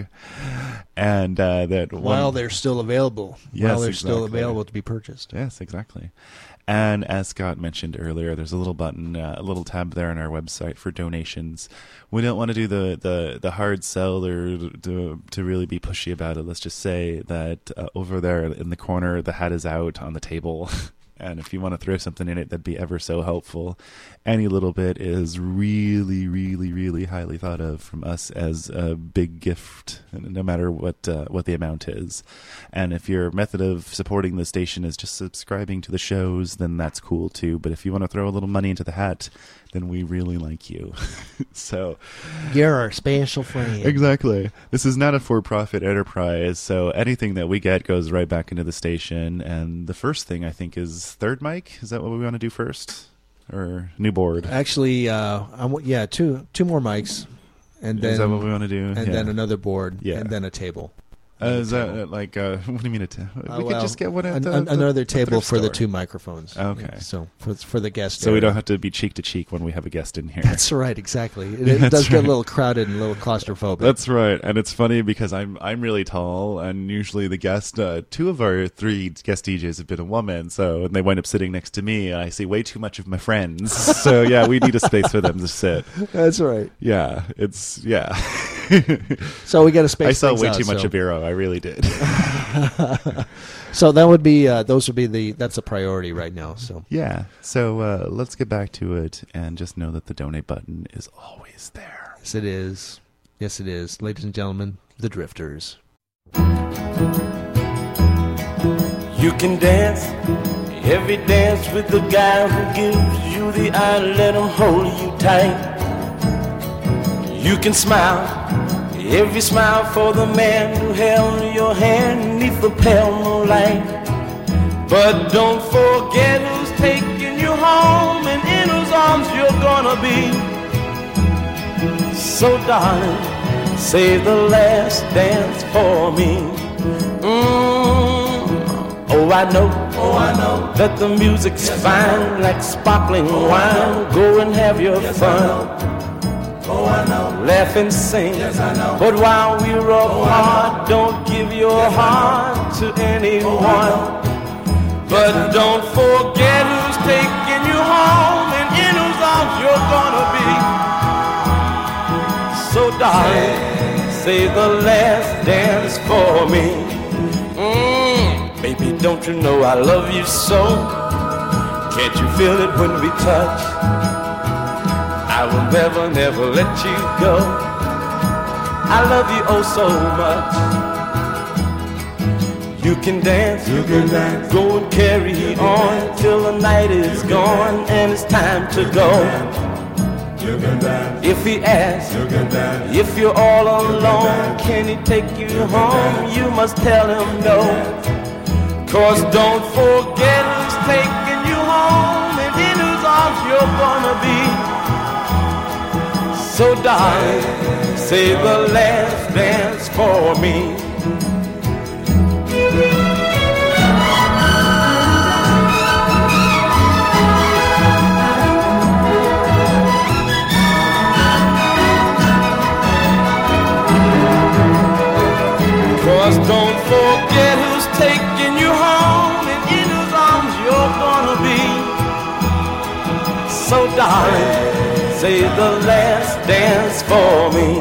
And that while they're still available. Yes, while they're exactly. still available to be purchased. Yes, exactly. And as Scott mentioned earlier, there's a little button, a little tab there on our website for donations. We don't want to do the hard sell or to really be pushy about it. Let's just say that over there in the corner, the hat is out on the table. And if you want to throw something in it, that'd be ever so helpful. Any little bit is really, really, really highly thought of from us as a big gift, no matter what the amount is. And if your method of supporting the station is just subscribing to the shows, then that's cool too. But if you want to throw a little money into the hat, then we really like you. So you're our special friend. Exactly. This is not a for-profit enterprise, so anything that we get goes right back into the station. And the first thing, I think, is third mic. Is that what we want to do first? Or new board? Actually, two more mics. And then, is that what we want to do? And then another board. Yeah. And then a table. Is that like, what do you mean we could just get one at another table for the store. 2 microphones. Okay. So for the guest. So we don't have to be cheek to cheek when we have a guest in here. That's right, exactly. It does get a little crowded and a little claustrophobic. That's right. And it's funny because I'm really tall, and usually the guest, 2 of our 3 guest DJs have been a woman, so and they wind up sitting next to me, and I see way too much of my friends. So yeah, we need a space for them to sit. That's right. Yeah, So we got to space. I saw way out, too much so. of Eero. I really did. So that would be that's a priority right now. So yeah. So let's get back to it, and just know that the donate button is always there. Yes, it is. Yes, it is. Ladies and gentlemen, the Drifters. You can dance every dance with the guy who gives you the eye. Let him hold you tight. You can smile every smile for the man who held your hand neath the pale moonlight. But don't forget who's taking you home and in whose arms you're gonna be. So darling, save the last dance for me. Oh, I know that the music's fine, like sparkling wine. Go and have your fun. Laugh and sing, but while we're apart, don't give your heart to anyone. But don't forget who's taking you home and in whose arms you're gonna be. So darling, save the last dance for me. Baby, don't you know I love you so? Can't you feel it when we touch? I will never, never let you go. I love you oh so much. You can dance, go and carry on till the night is gone and it's time to go. If he asks, if you're all alone, can he take you home? You must tell him no. 'Cause don't forget who's taking you home and in whose arms you're gonna be. So darling, say the last dance for me. 'Cause don't forget who's taking you home and in whose arms you're gonna be. So darling, say the last dance for me.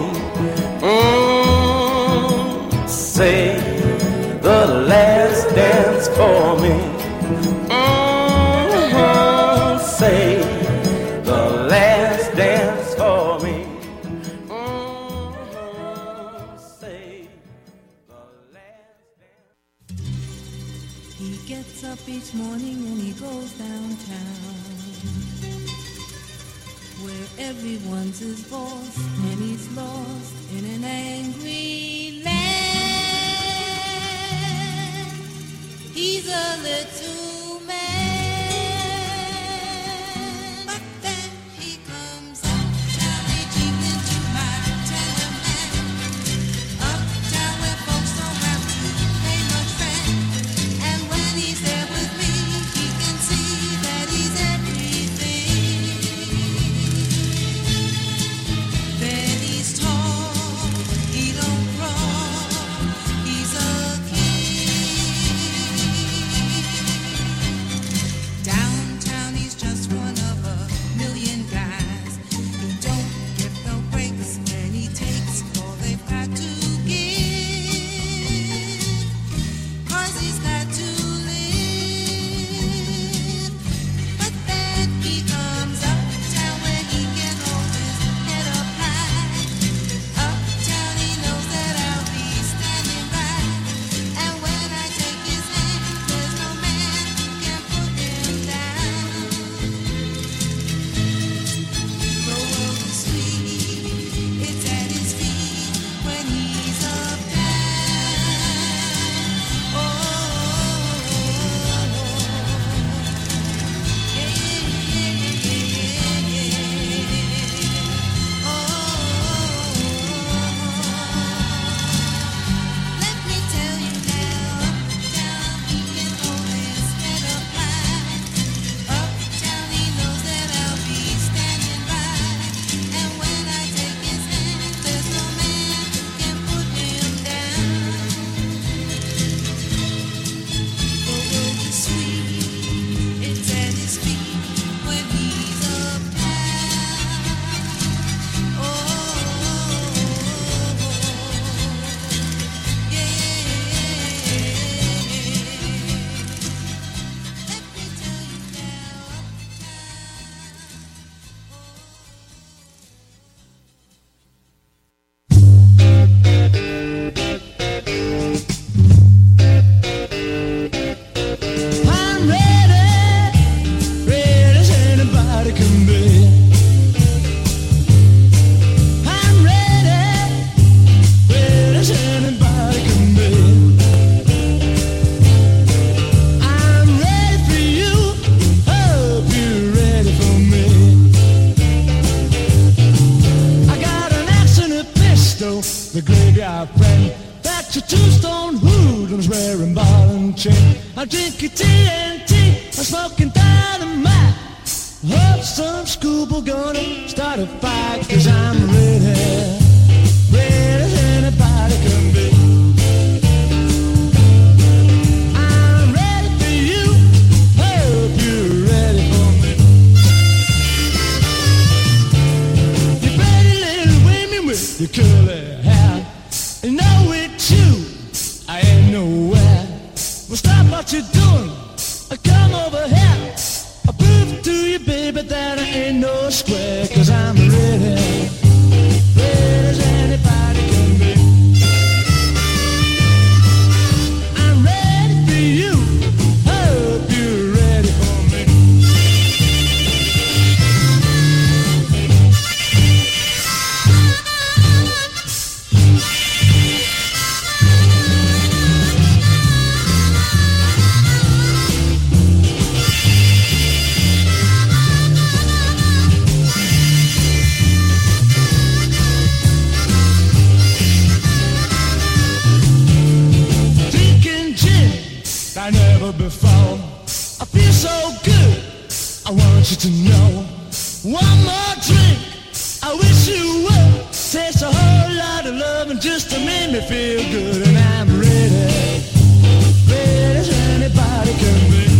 Say the last dance for me. Say the last dance for me. He gets up each morning and he goes downtown, where everyone's his boss and he's lost in an angry land. He's a little man, but then he comes uptown each evening to my tenement, uptown where folks don't have to pay much rent. And when he's there with me, he can see that he's everything. Then he's tall, he don't crawl, he's a king. Downtown he's just one of a million guys who don't get no breaks when he takes all they've got to give. 'Cause he's got to live. But then he comes uptown where he can hold his head up high. Uptown he knows that I'll be standing by. And when I take his hand, there's no man can put him down. The world is sweet, it's at his feet when he's uptown. Oh, let me tell you now, uptown he can hold his head up high. Uptown he knows that I'll be standing by. And when I take his hand, there's no man can put him down. The world is sweet, it's at his feet when he's uptown. Oh, yeah. Let me tell you now, I'm ready as anybody can be. I'm ready as anybody can be. I'm ready for you, hope you're ready for me. I got an axe and a pistol, the graveyard friend. That's a two-stone hoodlums wearing ball and chain. I'm drinking TNT, I'm smoking dynamite. Hope some schoolboy gonna start a fight, 'cause I'm ready as anybody can be. I'm ready for you, hope you're ready for me. You pretty little women with your curly hair, you know it's you, I ain't nowhere. Well, stop what you're doing, come over here. I'll prove to you, baby, that I ain't no square. 'Cause I'm ready as anybody can be. I'm ready for you, hope you're ready for me. want you to know. One more drink, I wish you would. Taste a whole lot of love and just to make me feel good. And I'm ready, ready as anybody can be.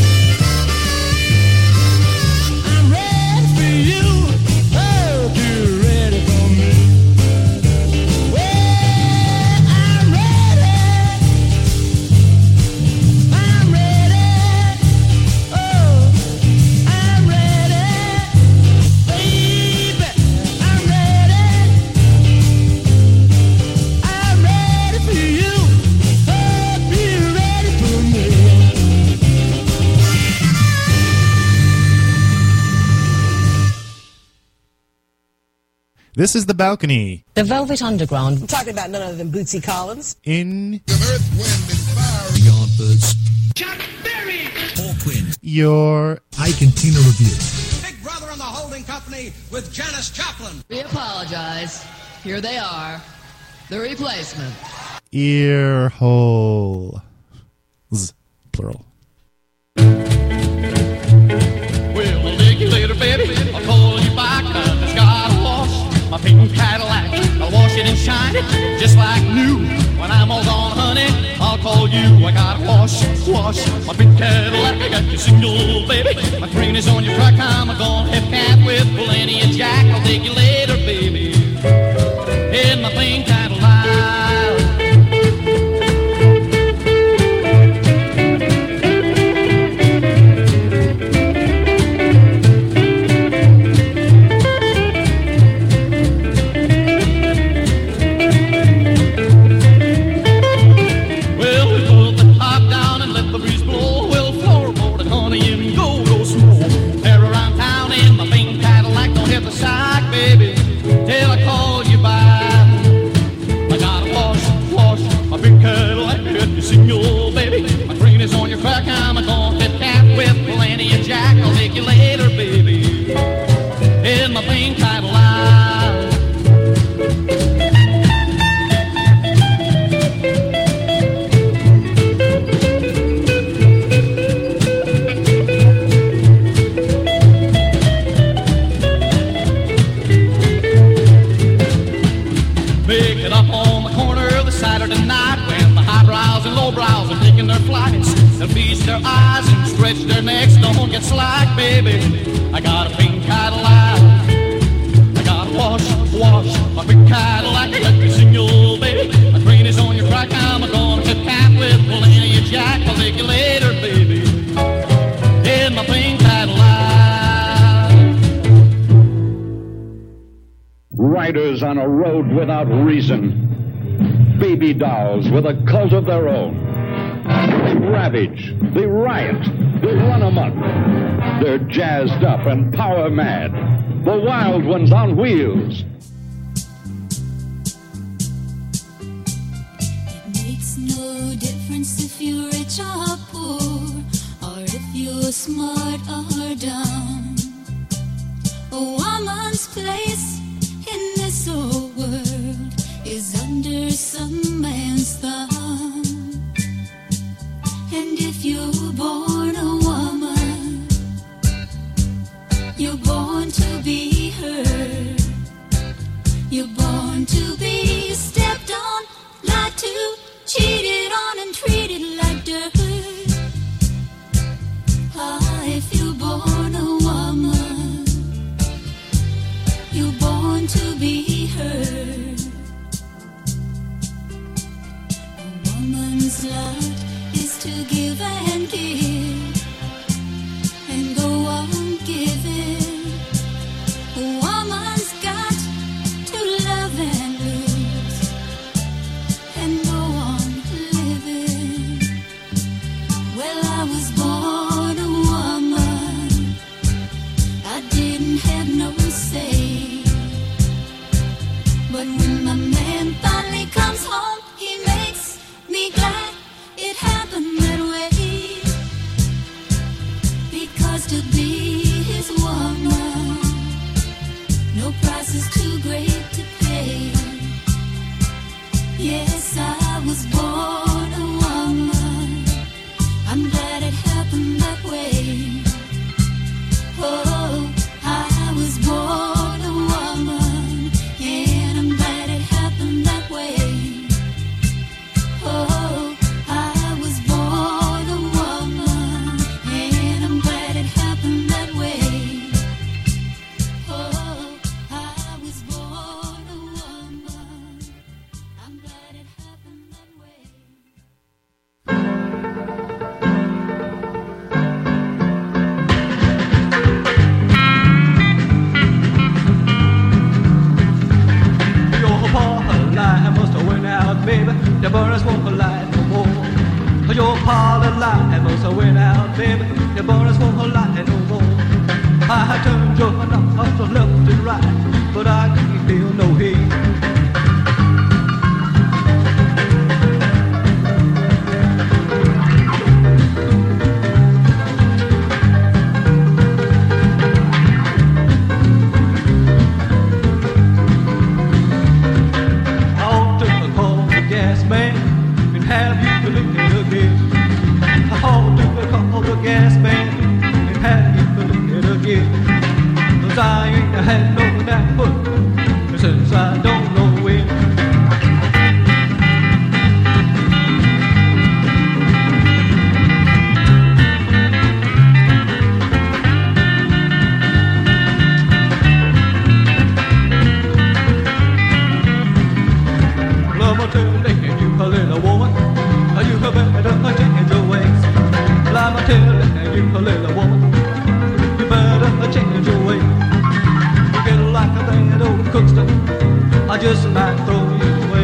I'm ready for you. Oh, you're ready for me. Well, I'm ready. I'm ready. Oh, I'm ready. Baby, I'm ready. I'm ready for you. Hope you're ready for me. This is The Balcony The Velvet Underground. I'm talking about none other than Bootsy Collins. in Yardbirds. Chuck Berry. Hawkwind. your Ike and Tina Review. Big Brother and the Holding Company with Janis Joplin. We apologize. Here they are. The replacement. ear hole. Plural. Well, I'll dig you later, baby. I'll call you back. I just gotta wash my pink Cadillac. I'll wash it and shine it just like new. When I'm all gone, honey, I'll call you. I gotta wash my pink Cadillac. I got your single, baby. My green is on your truck. I'm gonna hip cat with plenty of jack. I'll dig you later, baby. In my pink Cadillac. Their eyes and stretch their necks, don't get slack, baby. I got a pink Cadillac. I gotta wash my pink Cadillac. I got your single, baby. My green is on your crack. I'm gonna hit cat with plenty of jack. I'll take you later, baby. In my pink Cadillac. Riders on a road without reason. Baby dolls with a cult of their own. They ravage, they riot, they run amok. They're jazzed up and power mad. The wild ones on wheels. It makes no difference if you're rich or poor, or if you're smart or dumb. A woman's place in this old world is under some man's thumb. And if you're born a woman, you're born to be heard. You're born to be stepped on, lied to, cheated on, and treated like dirt. Ah, if you're born a woman, you're born to be heard. A woman's lot is to give and give, and go on giving. A woman's got to love and lose, and go on living. Well, I was born a woman, I didn't have no say. But when my man finally comes home, he makes me glad it happened that way. Because to be his woman, no price is too great to pay. Yes, I was born a woman, I'm glad it happened that way. Oh, baby. Your burners won't light no more. Your parlor light must have went out, baby. Your burners won't light no more. I turned your nostrils left and right, but I can't feel no heat. Gas man and have you look it again. 'Cause I ain't had no that foot since I don't know when. Love me till licking you a little woman. You have better change your ways. I'm telling you, a little woman, you better change your way. You get like a bad old cook stuff, I just might throw you away.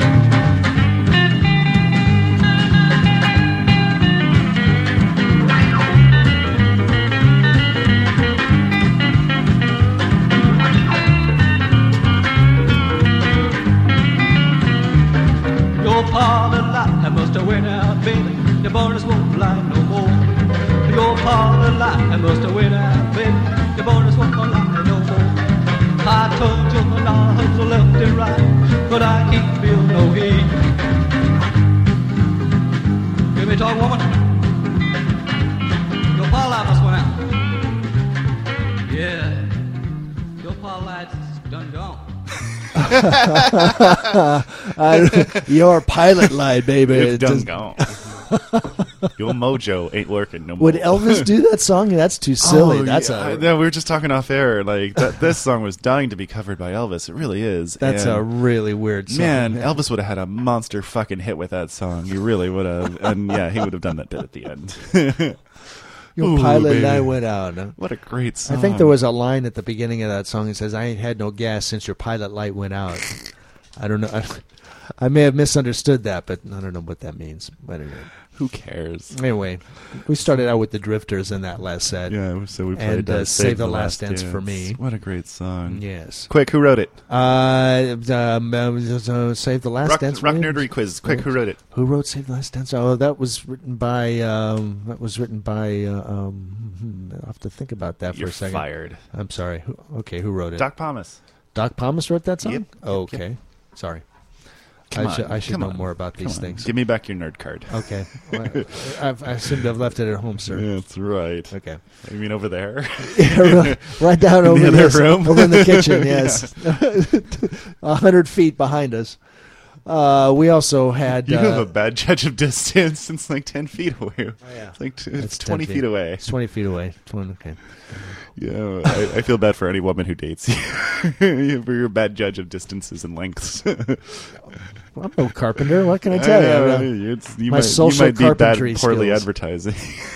Your parlor light must have went out, baby. Your burners won't light no more. Your parlor light must have went out, baby. Your burners won't light no more. I told you nostrils left and right, but I can't feel no heat. Give me talk, woman. Your parlor light must went out. Yeah, your parlor light's done gone. Your pilot light, baby. It's done gone. Your mojo ain't working no more. Would Elvis do that song? That's too silly. No, we were just talking off air. Like this song was dying to be covered by Elvis. It really is. That's a really weird song. Man, Elvis would have had a monster fucking hit with that song. He really would have. And yeah, he would have done that bit at the end. Your pilot light went out. Huh? What a great song. I think there was a line at the beginning of that song that says, "I ain't had no gas since your pilot light went out." I don't know. I may have misunderstood that, but I don't know what that means. But anyway. Who cares? Anyway, we started out with the Drifters in that last set. Yeah, so we played and Save the Last Dance for Me. What a great song. Yes. Quick, who wrote it? Save the Last Dance for Rock Me. Nerdery quiz. Quick, who wrote it? Who wrote Save the Last Dance? Oh, that was written by. I'll have to think about that for a second. You're fired. I'm sorry. Who wrote it? Doc Pomus. Doc Pomus wrote that song? Yep. Okay. Yep. Sorry. I should know more about these things. Give me back your nerd card. Okay. Well, I seem to have left it at home, sir. That's right. Okay. You mean over there? Yeah, right down over the other room? over in the kitchen, yes. 100 feet behind us. We also had... You have a bad judge of distance. It's like 10 feet away. Oh, yeah. It's 20 feet away. It's 20 feet away. Okay. Yeah, I feel bad for any woman who dates you. You're a bad judge of distances and lengths. Well, I'm no carpenter. What can I tell you? You My might social be bad, carpentry poorly skills. advertising.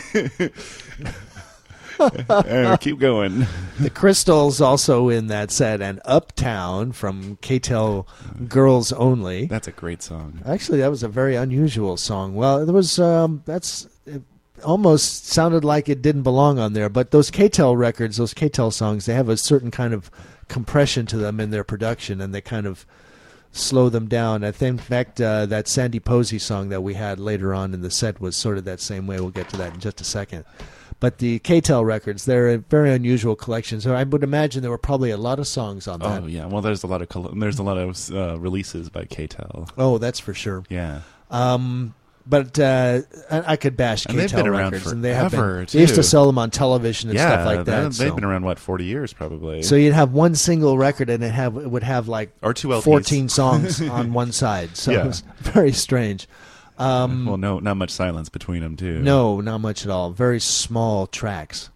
Keep going. The Crystals also in that set, and Uptown from K-Tel Girls Only. That's a great song. Actually, that was a very unusual song. Well, there was it almost sounded like it didn't belong on there, but those K-Tel records, those K-Tel songs, they have a certain kind of compression to them in their production, and they kind of slow them down. I think, in fact, that Sandy Posey song that we had later on in the set was sort of that same way. We'll get to that in just a second. But the K-Tel records, they're a very unusual collection. So I would imagine there were probably a lot of songs on that. Oh yeah, well there's a lot of releases by K-Tel. Oh, that's for sure. Yeah. But I could bash And they've K-Tel been around records, and they have forever, been. They used too. to sell them on television and stuff like that. They've been around 40 years probably. So you'd have one single record, and it would have like or 2 LPs. 14 songs on one side. So Yeah. it was very strange. Well, not much silence between them too. No, not much at all. Very small tracks.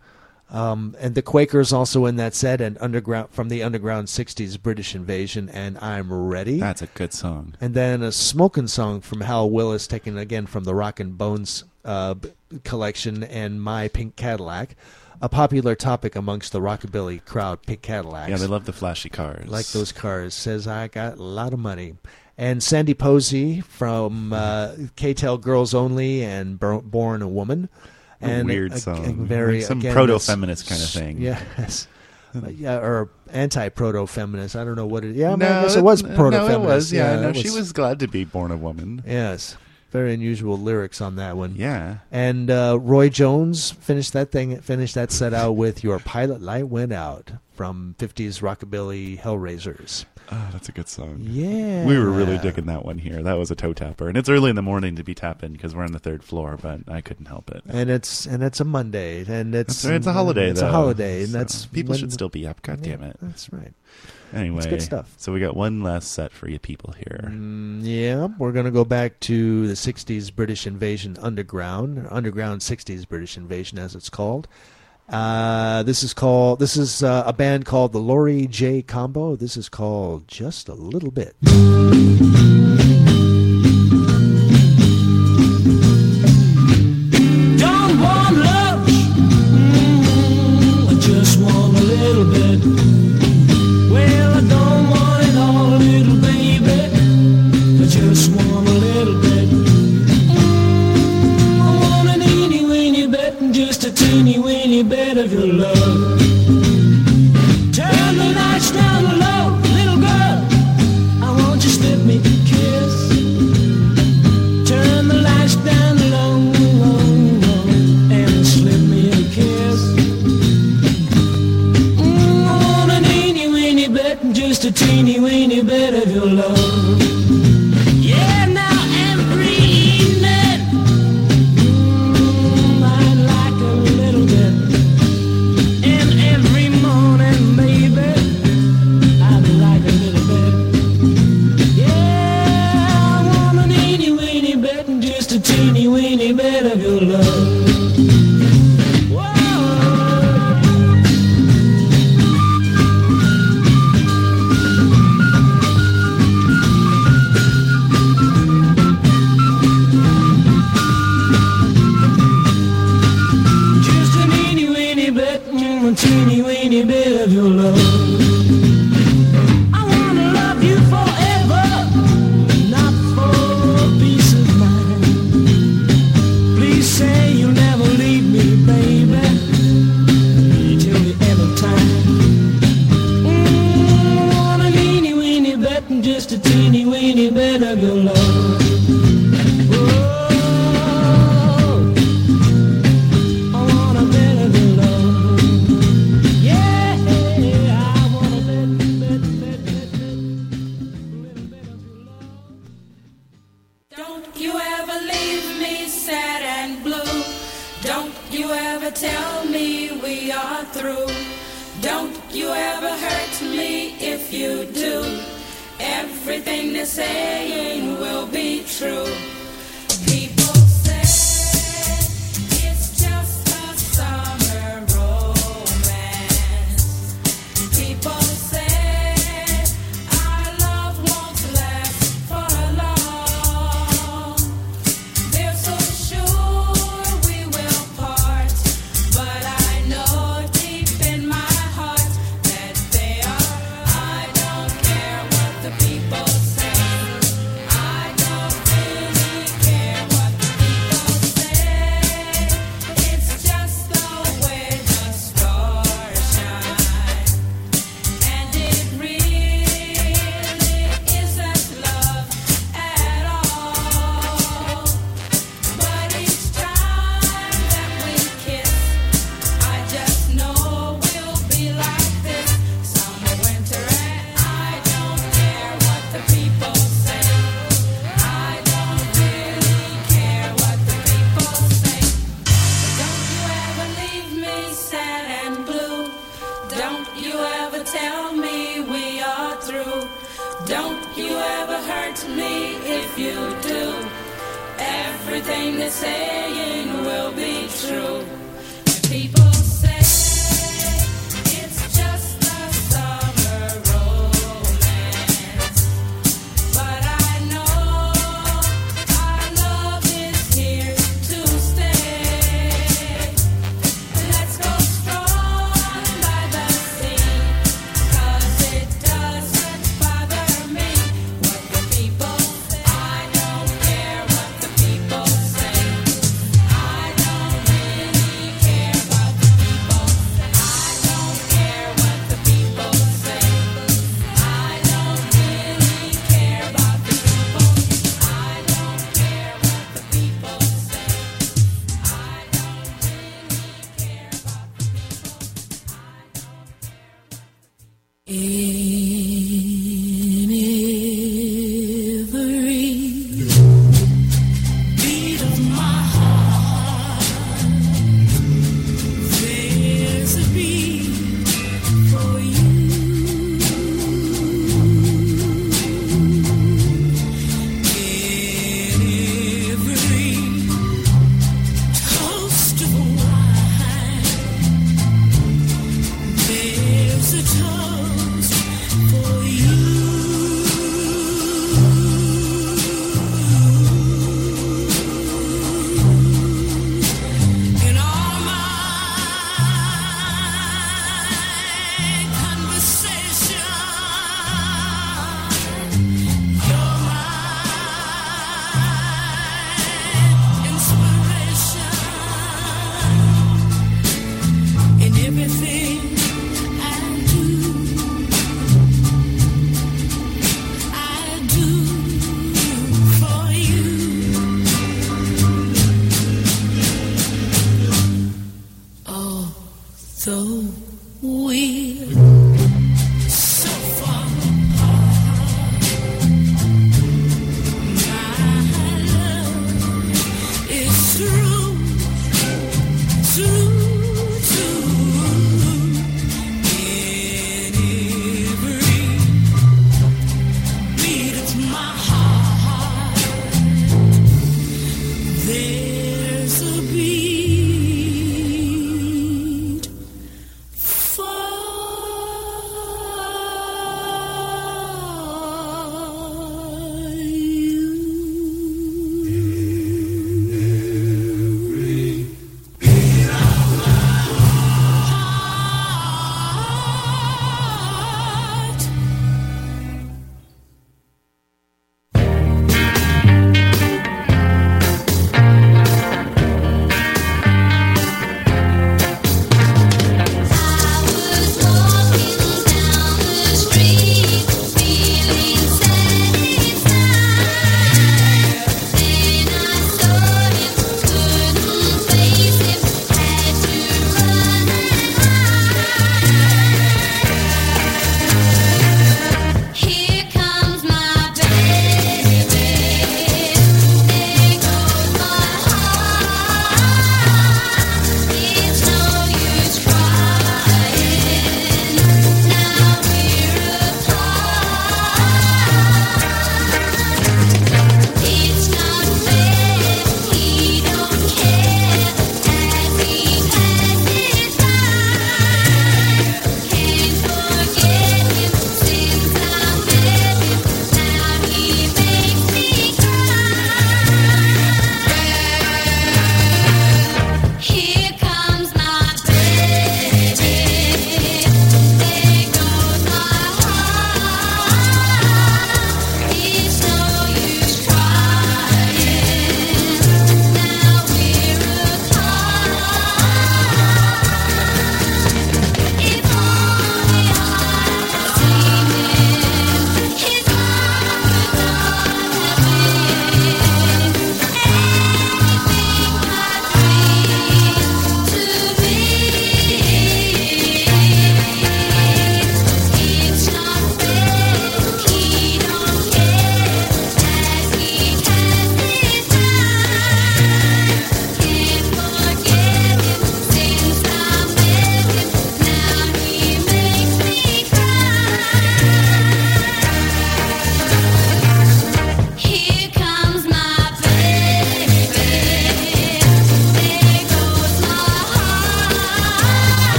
And the Quakers also in that set, and underground from the Underground 60s British Invasion, and I'm Ready. That's a good song. And then a Smokin' Song from Hal Willis, taken again from the Rock and Bones collection, and My Pink Cadillac. A popular topic amongst the rockabilly crowd, pink Cadillacs. Yeah, they love the flashy cars. Like those cars. Says, I got a lot of money. And Sandy Posey from K-Tel Girls Only and Born a Woman. And weird song. Very, like some again, proto-feminist kind of thing. Yes. Yeah, or anti-proto-feminist. I don't know what it is. Yeah, I guess it was proto-feminist. No, it was. Yeah, no, it she was glad to be born a woman. Yes. Very unusual lyrics on that one. Yeah. And Roy Jones finished that set out with Your Pilot Light Went Out from 50s rockabilly Hellraisers. Oh, that's a good song. Yeah. We were really digging that one here. That was a toe tapper. And it's early in the morning to be tapping because we're on the third floor, but I couldn't help it. And it's a Monday, and it's a holiday. It's though. a holiday, and So that's people should still be up. God damn it. That's right. Anyway, it's good stuff. So we got one last set for you people here. Yeah, we're going to go back to the 60s British Invasion Underground 60s British Invasion as it's called. This is a band called the Laurie J Combo. This is called Just a Little Bit. Don't want love, I just want a little bit. Well, I don't want it all, little baby, I just want a little bit. I want an eeny weeny bit and just a teeny weeny bit of your love. Turn the lights down low, little girl, I want you to slip me a kiss. Turn the lights down low, and slip me a kiss. I want an eeny weeny bit and just a teeny weeny bit of your love. Yeah, now every evening I'd like a little bit, and every morning, baby, I'd like a little bit. Yeah, I want an eeny weeny bit and just a teeny weeny bit of your love. Just a teeny weeny bit, a teeny weeny bit of your love. I wanna love you forever, not for peace of mind. Please say you'll never leave me, baby, till the end of time. I want a teeny weeny bit and just a teeny weeny bit of your love. I want a bit of your love. Yeah, I want a bit of your love. Don't you ever leave me sad and blue. Don't you ever tell me we are through. Don't you ever hurt me if you do. Everything they're saying will be true. People say it's just a summer romance. People say our love won't last for long. They're so sure we will part, but I know deep in my heart that they are. I don't care what the people say. I don't really care what the people say. It's just the way the stars shine, and it really isn't love at all. But each time that we kiss, I just know we'll be like this. Summer, winter, and I don't care what the people say. I don't really care what the people say. But don't you ever leave me sad and blue. Don't you ever tell me we are through. Don't you ever hurt me if you do. Everything they're saying will be true. People say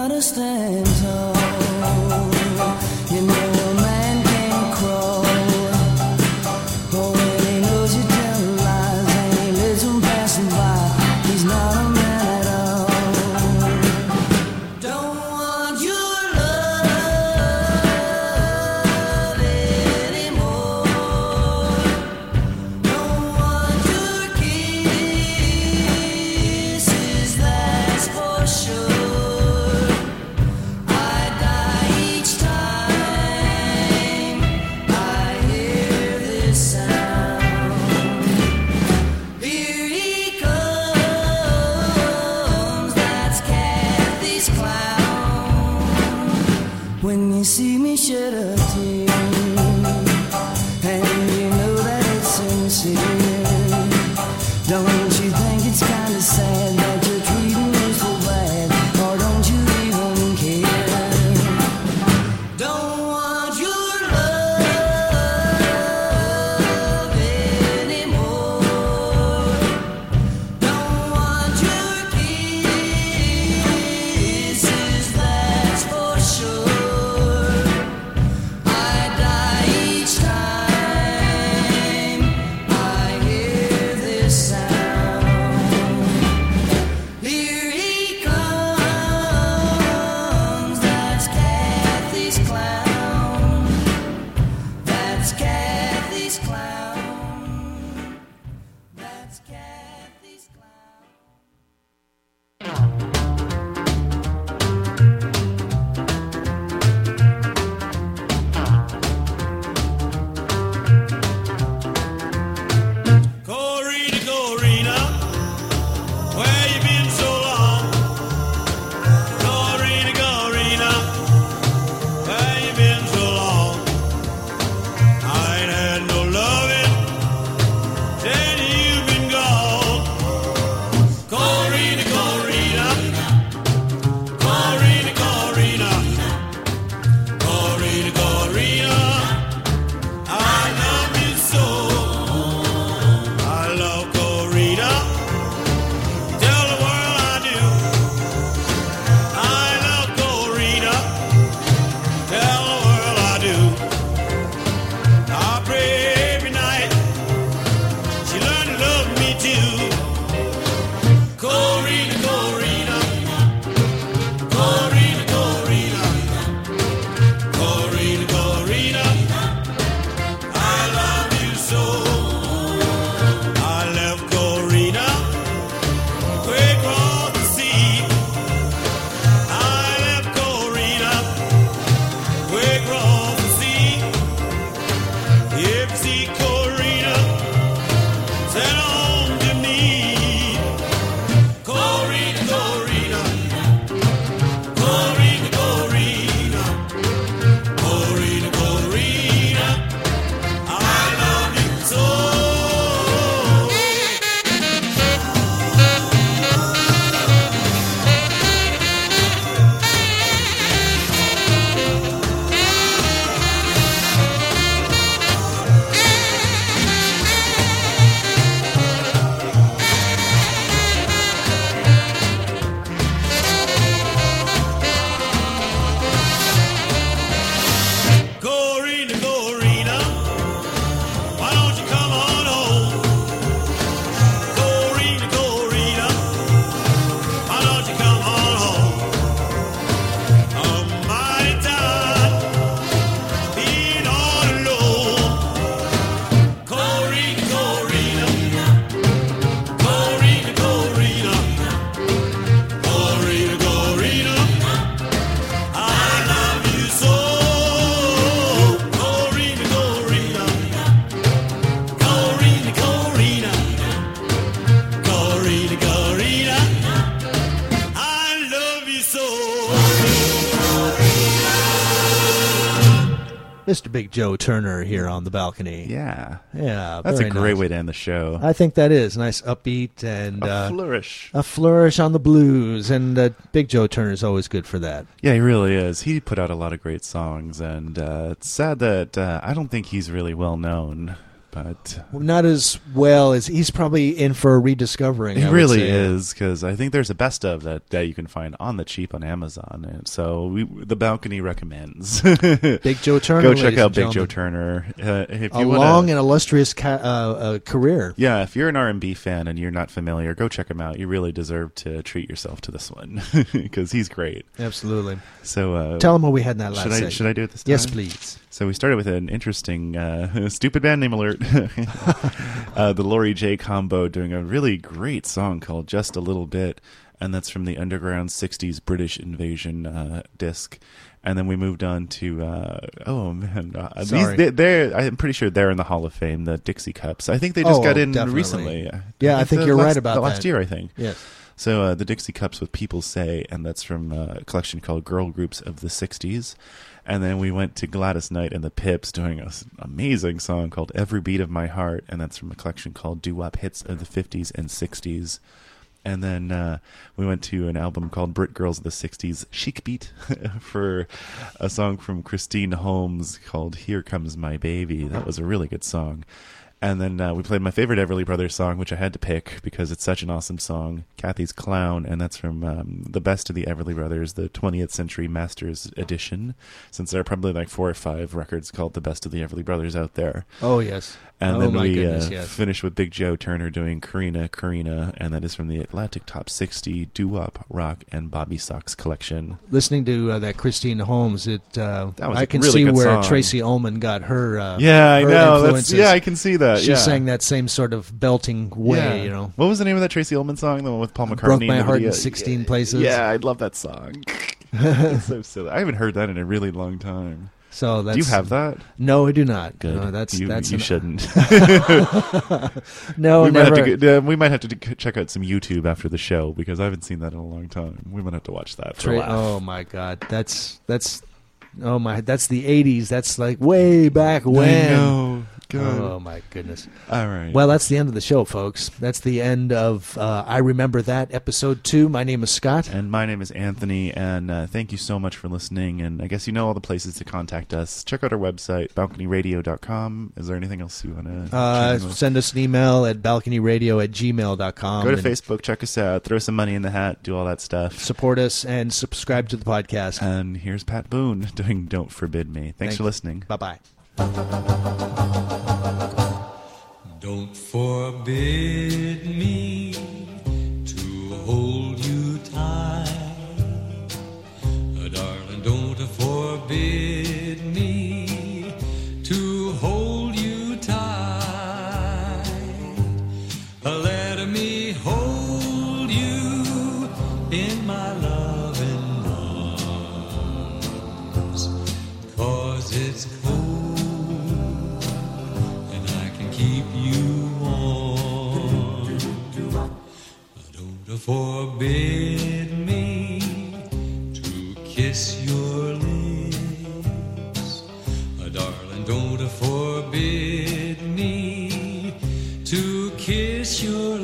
gotta stand tall. You know a man can't crawl. Oh, when he knows you tell lies and he lets them passing by, he's not a man at all. Don't want your love anymore. Don't want your kisses, that's for sure. I die each time I hear this sound. Here he comes, that's Kathy's clown. When you see me shed a tear, and you know that it's sincere, don't you think it's kinda sad that you're treating me so bad, or don't you even care? Don't want your love anymore. Don't want your kisses, that's for sure. I die each time I hear this sound. Here he comes, that's Kathy's clown. That's Kathy's clown. That's Kathy's clown. Corina, Corina, where you been so long? Corina, Corina, where you been so long? I ain't had no loving since you've been gone. Corina, Corina, Corina, Corina, Corina, Corina, I love you so. I love Corina. Tell the world I do. I love Corina. Tell the world I do. I pray every night she learn to love me too. Corina, Corina. Corina, Corina. Corina, Corina. I love you so. I left Corina, way across the sea. I left Corina, way across the sea. If you see Corina, send on to me. Corina, Corina, Corina, Corina, Corina, Corina. I love you so. Corina, Corina, why don't you come on home? Corina, Corina, why don't you come on home? I'm mighty tired being all alone. Corina, Corina, Corina, Corina, Corina, Corina, I love you so. Corina, Corina, Corina, Corina, Corina, Corina, I love you so. Mr. Big Joe Turner here on the balcony. Yeah. Yeah. That's very a great nice. way to end the show. I think that is nice, upbeat, and A flourish. A flourish on the blues, and Big Joe Turner is always good for that. Yeah, he really is. He put out a lot of great songs, and it's sad that I don't think he's really well known. but Not as well as he's probably in for a rediscovering. it I would really say. is, because I think there's a best of that you can find on the cheap on Amazon, and so the balcony recommends. Big Joe Turner. Go check ladies out and Big Joe gentlemen. Turner. If A you wanna, long and illustrious career. yeah, if you're an R&B fan and you're not familiar, go check him out. You really deserve to treat yourself to this one because he's great. Absolutely. So tell him what we had in that last should segment. should I do it this time? Yes, please. So we started with an interesting stupid band name alert. The Lori J combo doing a really great song called Just a Little Bit, and that's from the Underground 60s British Invasion disc. And then we moved on to they're I'm pretty sure they're in the Hall of Fame, the Dixie Cups. I think they just got in definitely. recently. Yeah, I think you're right about last that. year, I think. Yes. So the Dixie Cups with People Say, and that's from a collection called Girl Groups of the 60s. And then we went to Gladys Knight and the Pips doing an amazing song called Every Beat of My Heart, and that's from a collection called Doo-Wop Hits of the 50s and 60s. And then we went to an album called Brit Girls of the 60s, Chic Beat, for a song from Christine Holmes called Here Comes My Baby. That was a really good song. And then we played my favorite Everly Brothers song, which I had to pick because it's such an awesome song, Kathy's Clown, and that's from the best of the Everly Brothers, the 20th Century Masters Edition, since there are probably like 4 or 5 records called the best of the Everly Brothers out there. Oh, yes. And Oh, then my we goodness, yes. finished with Big Joe Turner doing Karina, and that is from the Atlantic Top 60 Doo-Wop, Rock, and Bobby Sox collection. Listening to that Christine Holmes, was I a can really see good where song. Tracy Ullman got her. Yeah, I her know. influences. Yeah, I can see that. She yeah. sang that same sort of belting way, Yeah. you know. What was the name of that Tracy Ullman song? The one with Paul McCartney? Broke My and the Heart video? in 16 places. Yeah, I love that song. It's so silly. I haven't heard that in a really long time. So that's, do you have that? No, I do not. Good. No, that's you an- shouldn't. No, we never. we might have to check out some YouTube after the show because I haven't seen that in a long time. We might have to watch that for a laugh. Oh my God, that's the 80s. That's like way back when. I know. God. Oh my goodness. All right. Well, that's the end of the show, folks. That's the end of I Remember That, episode 2. My name is Scott. And my name is Anthony, and thank you so much for listening. And I guess you know all the places to contact us. Check out our website, balconyradio.com. Is there anything else you want to Send us an email at balconyradio@gmail.com. Go to Facebook, check us out, throw some money in the hat, do all that stuff. Support us and subscribe to the podcast. And here's Pat Boone doing Don't Forbid Me. Thanks for listening. Bye-bye. Don't forbid me to hold you tight. Darling, don't forbid me to hold you tight. Let me hold you in my loving arms, 'cause it's cold and I can keep you warm. Don't forbid me to kiss your lips. Darling, don't forbid me to kiss your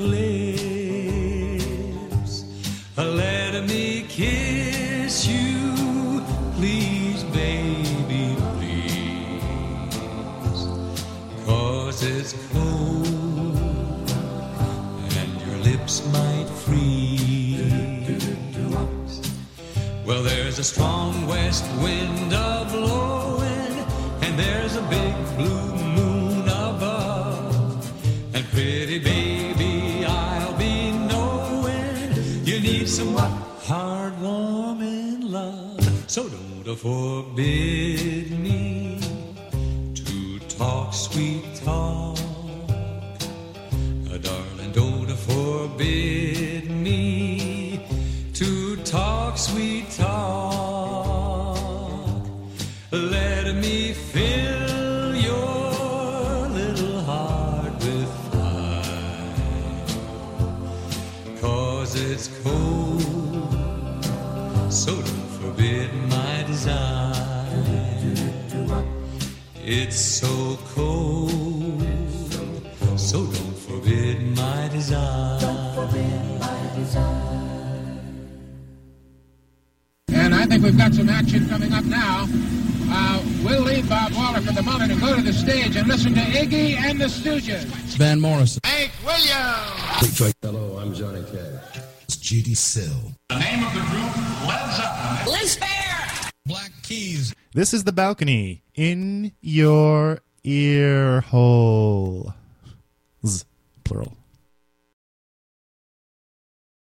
lips. Let me kiss you, please, baby, please. 'Cause it's cold and your lips might freeze. Well, there's a strong west wind a-blowing, and there's a big blue moon above. And pretty baby, I'll be knowing you need some hard, warming love. So don't forbid me to talk sweet talk. Darling, don't forbid me to talk sweet talk. Let me fill your little heart with fire, 'cause it's cold, so don't forbid my desire. It's so cold, so don't forbid my desire. And I think we've got some action coming up now. We'll leave Bob Waller for the moment and go to the stage and listen to Iggy and the Stooges. Van Morrison. Hank Williams. Hello, I'm Johnny Cash. It's J.D. Sill. The name of the group, Led Zeppelin. Liz Fair. Black Keys. This is The Balcony in your ear hole. Z, plural.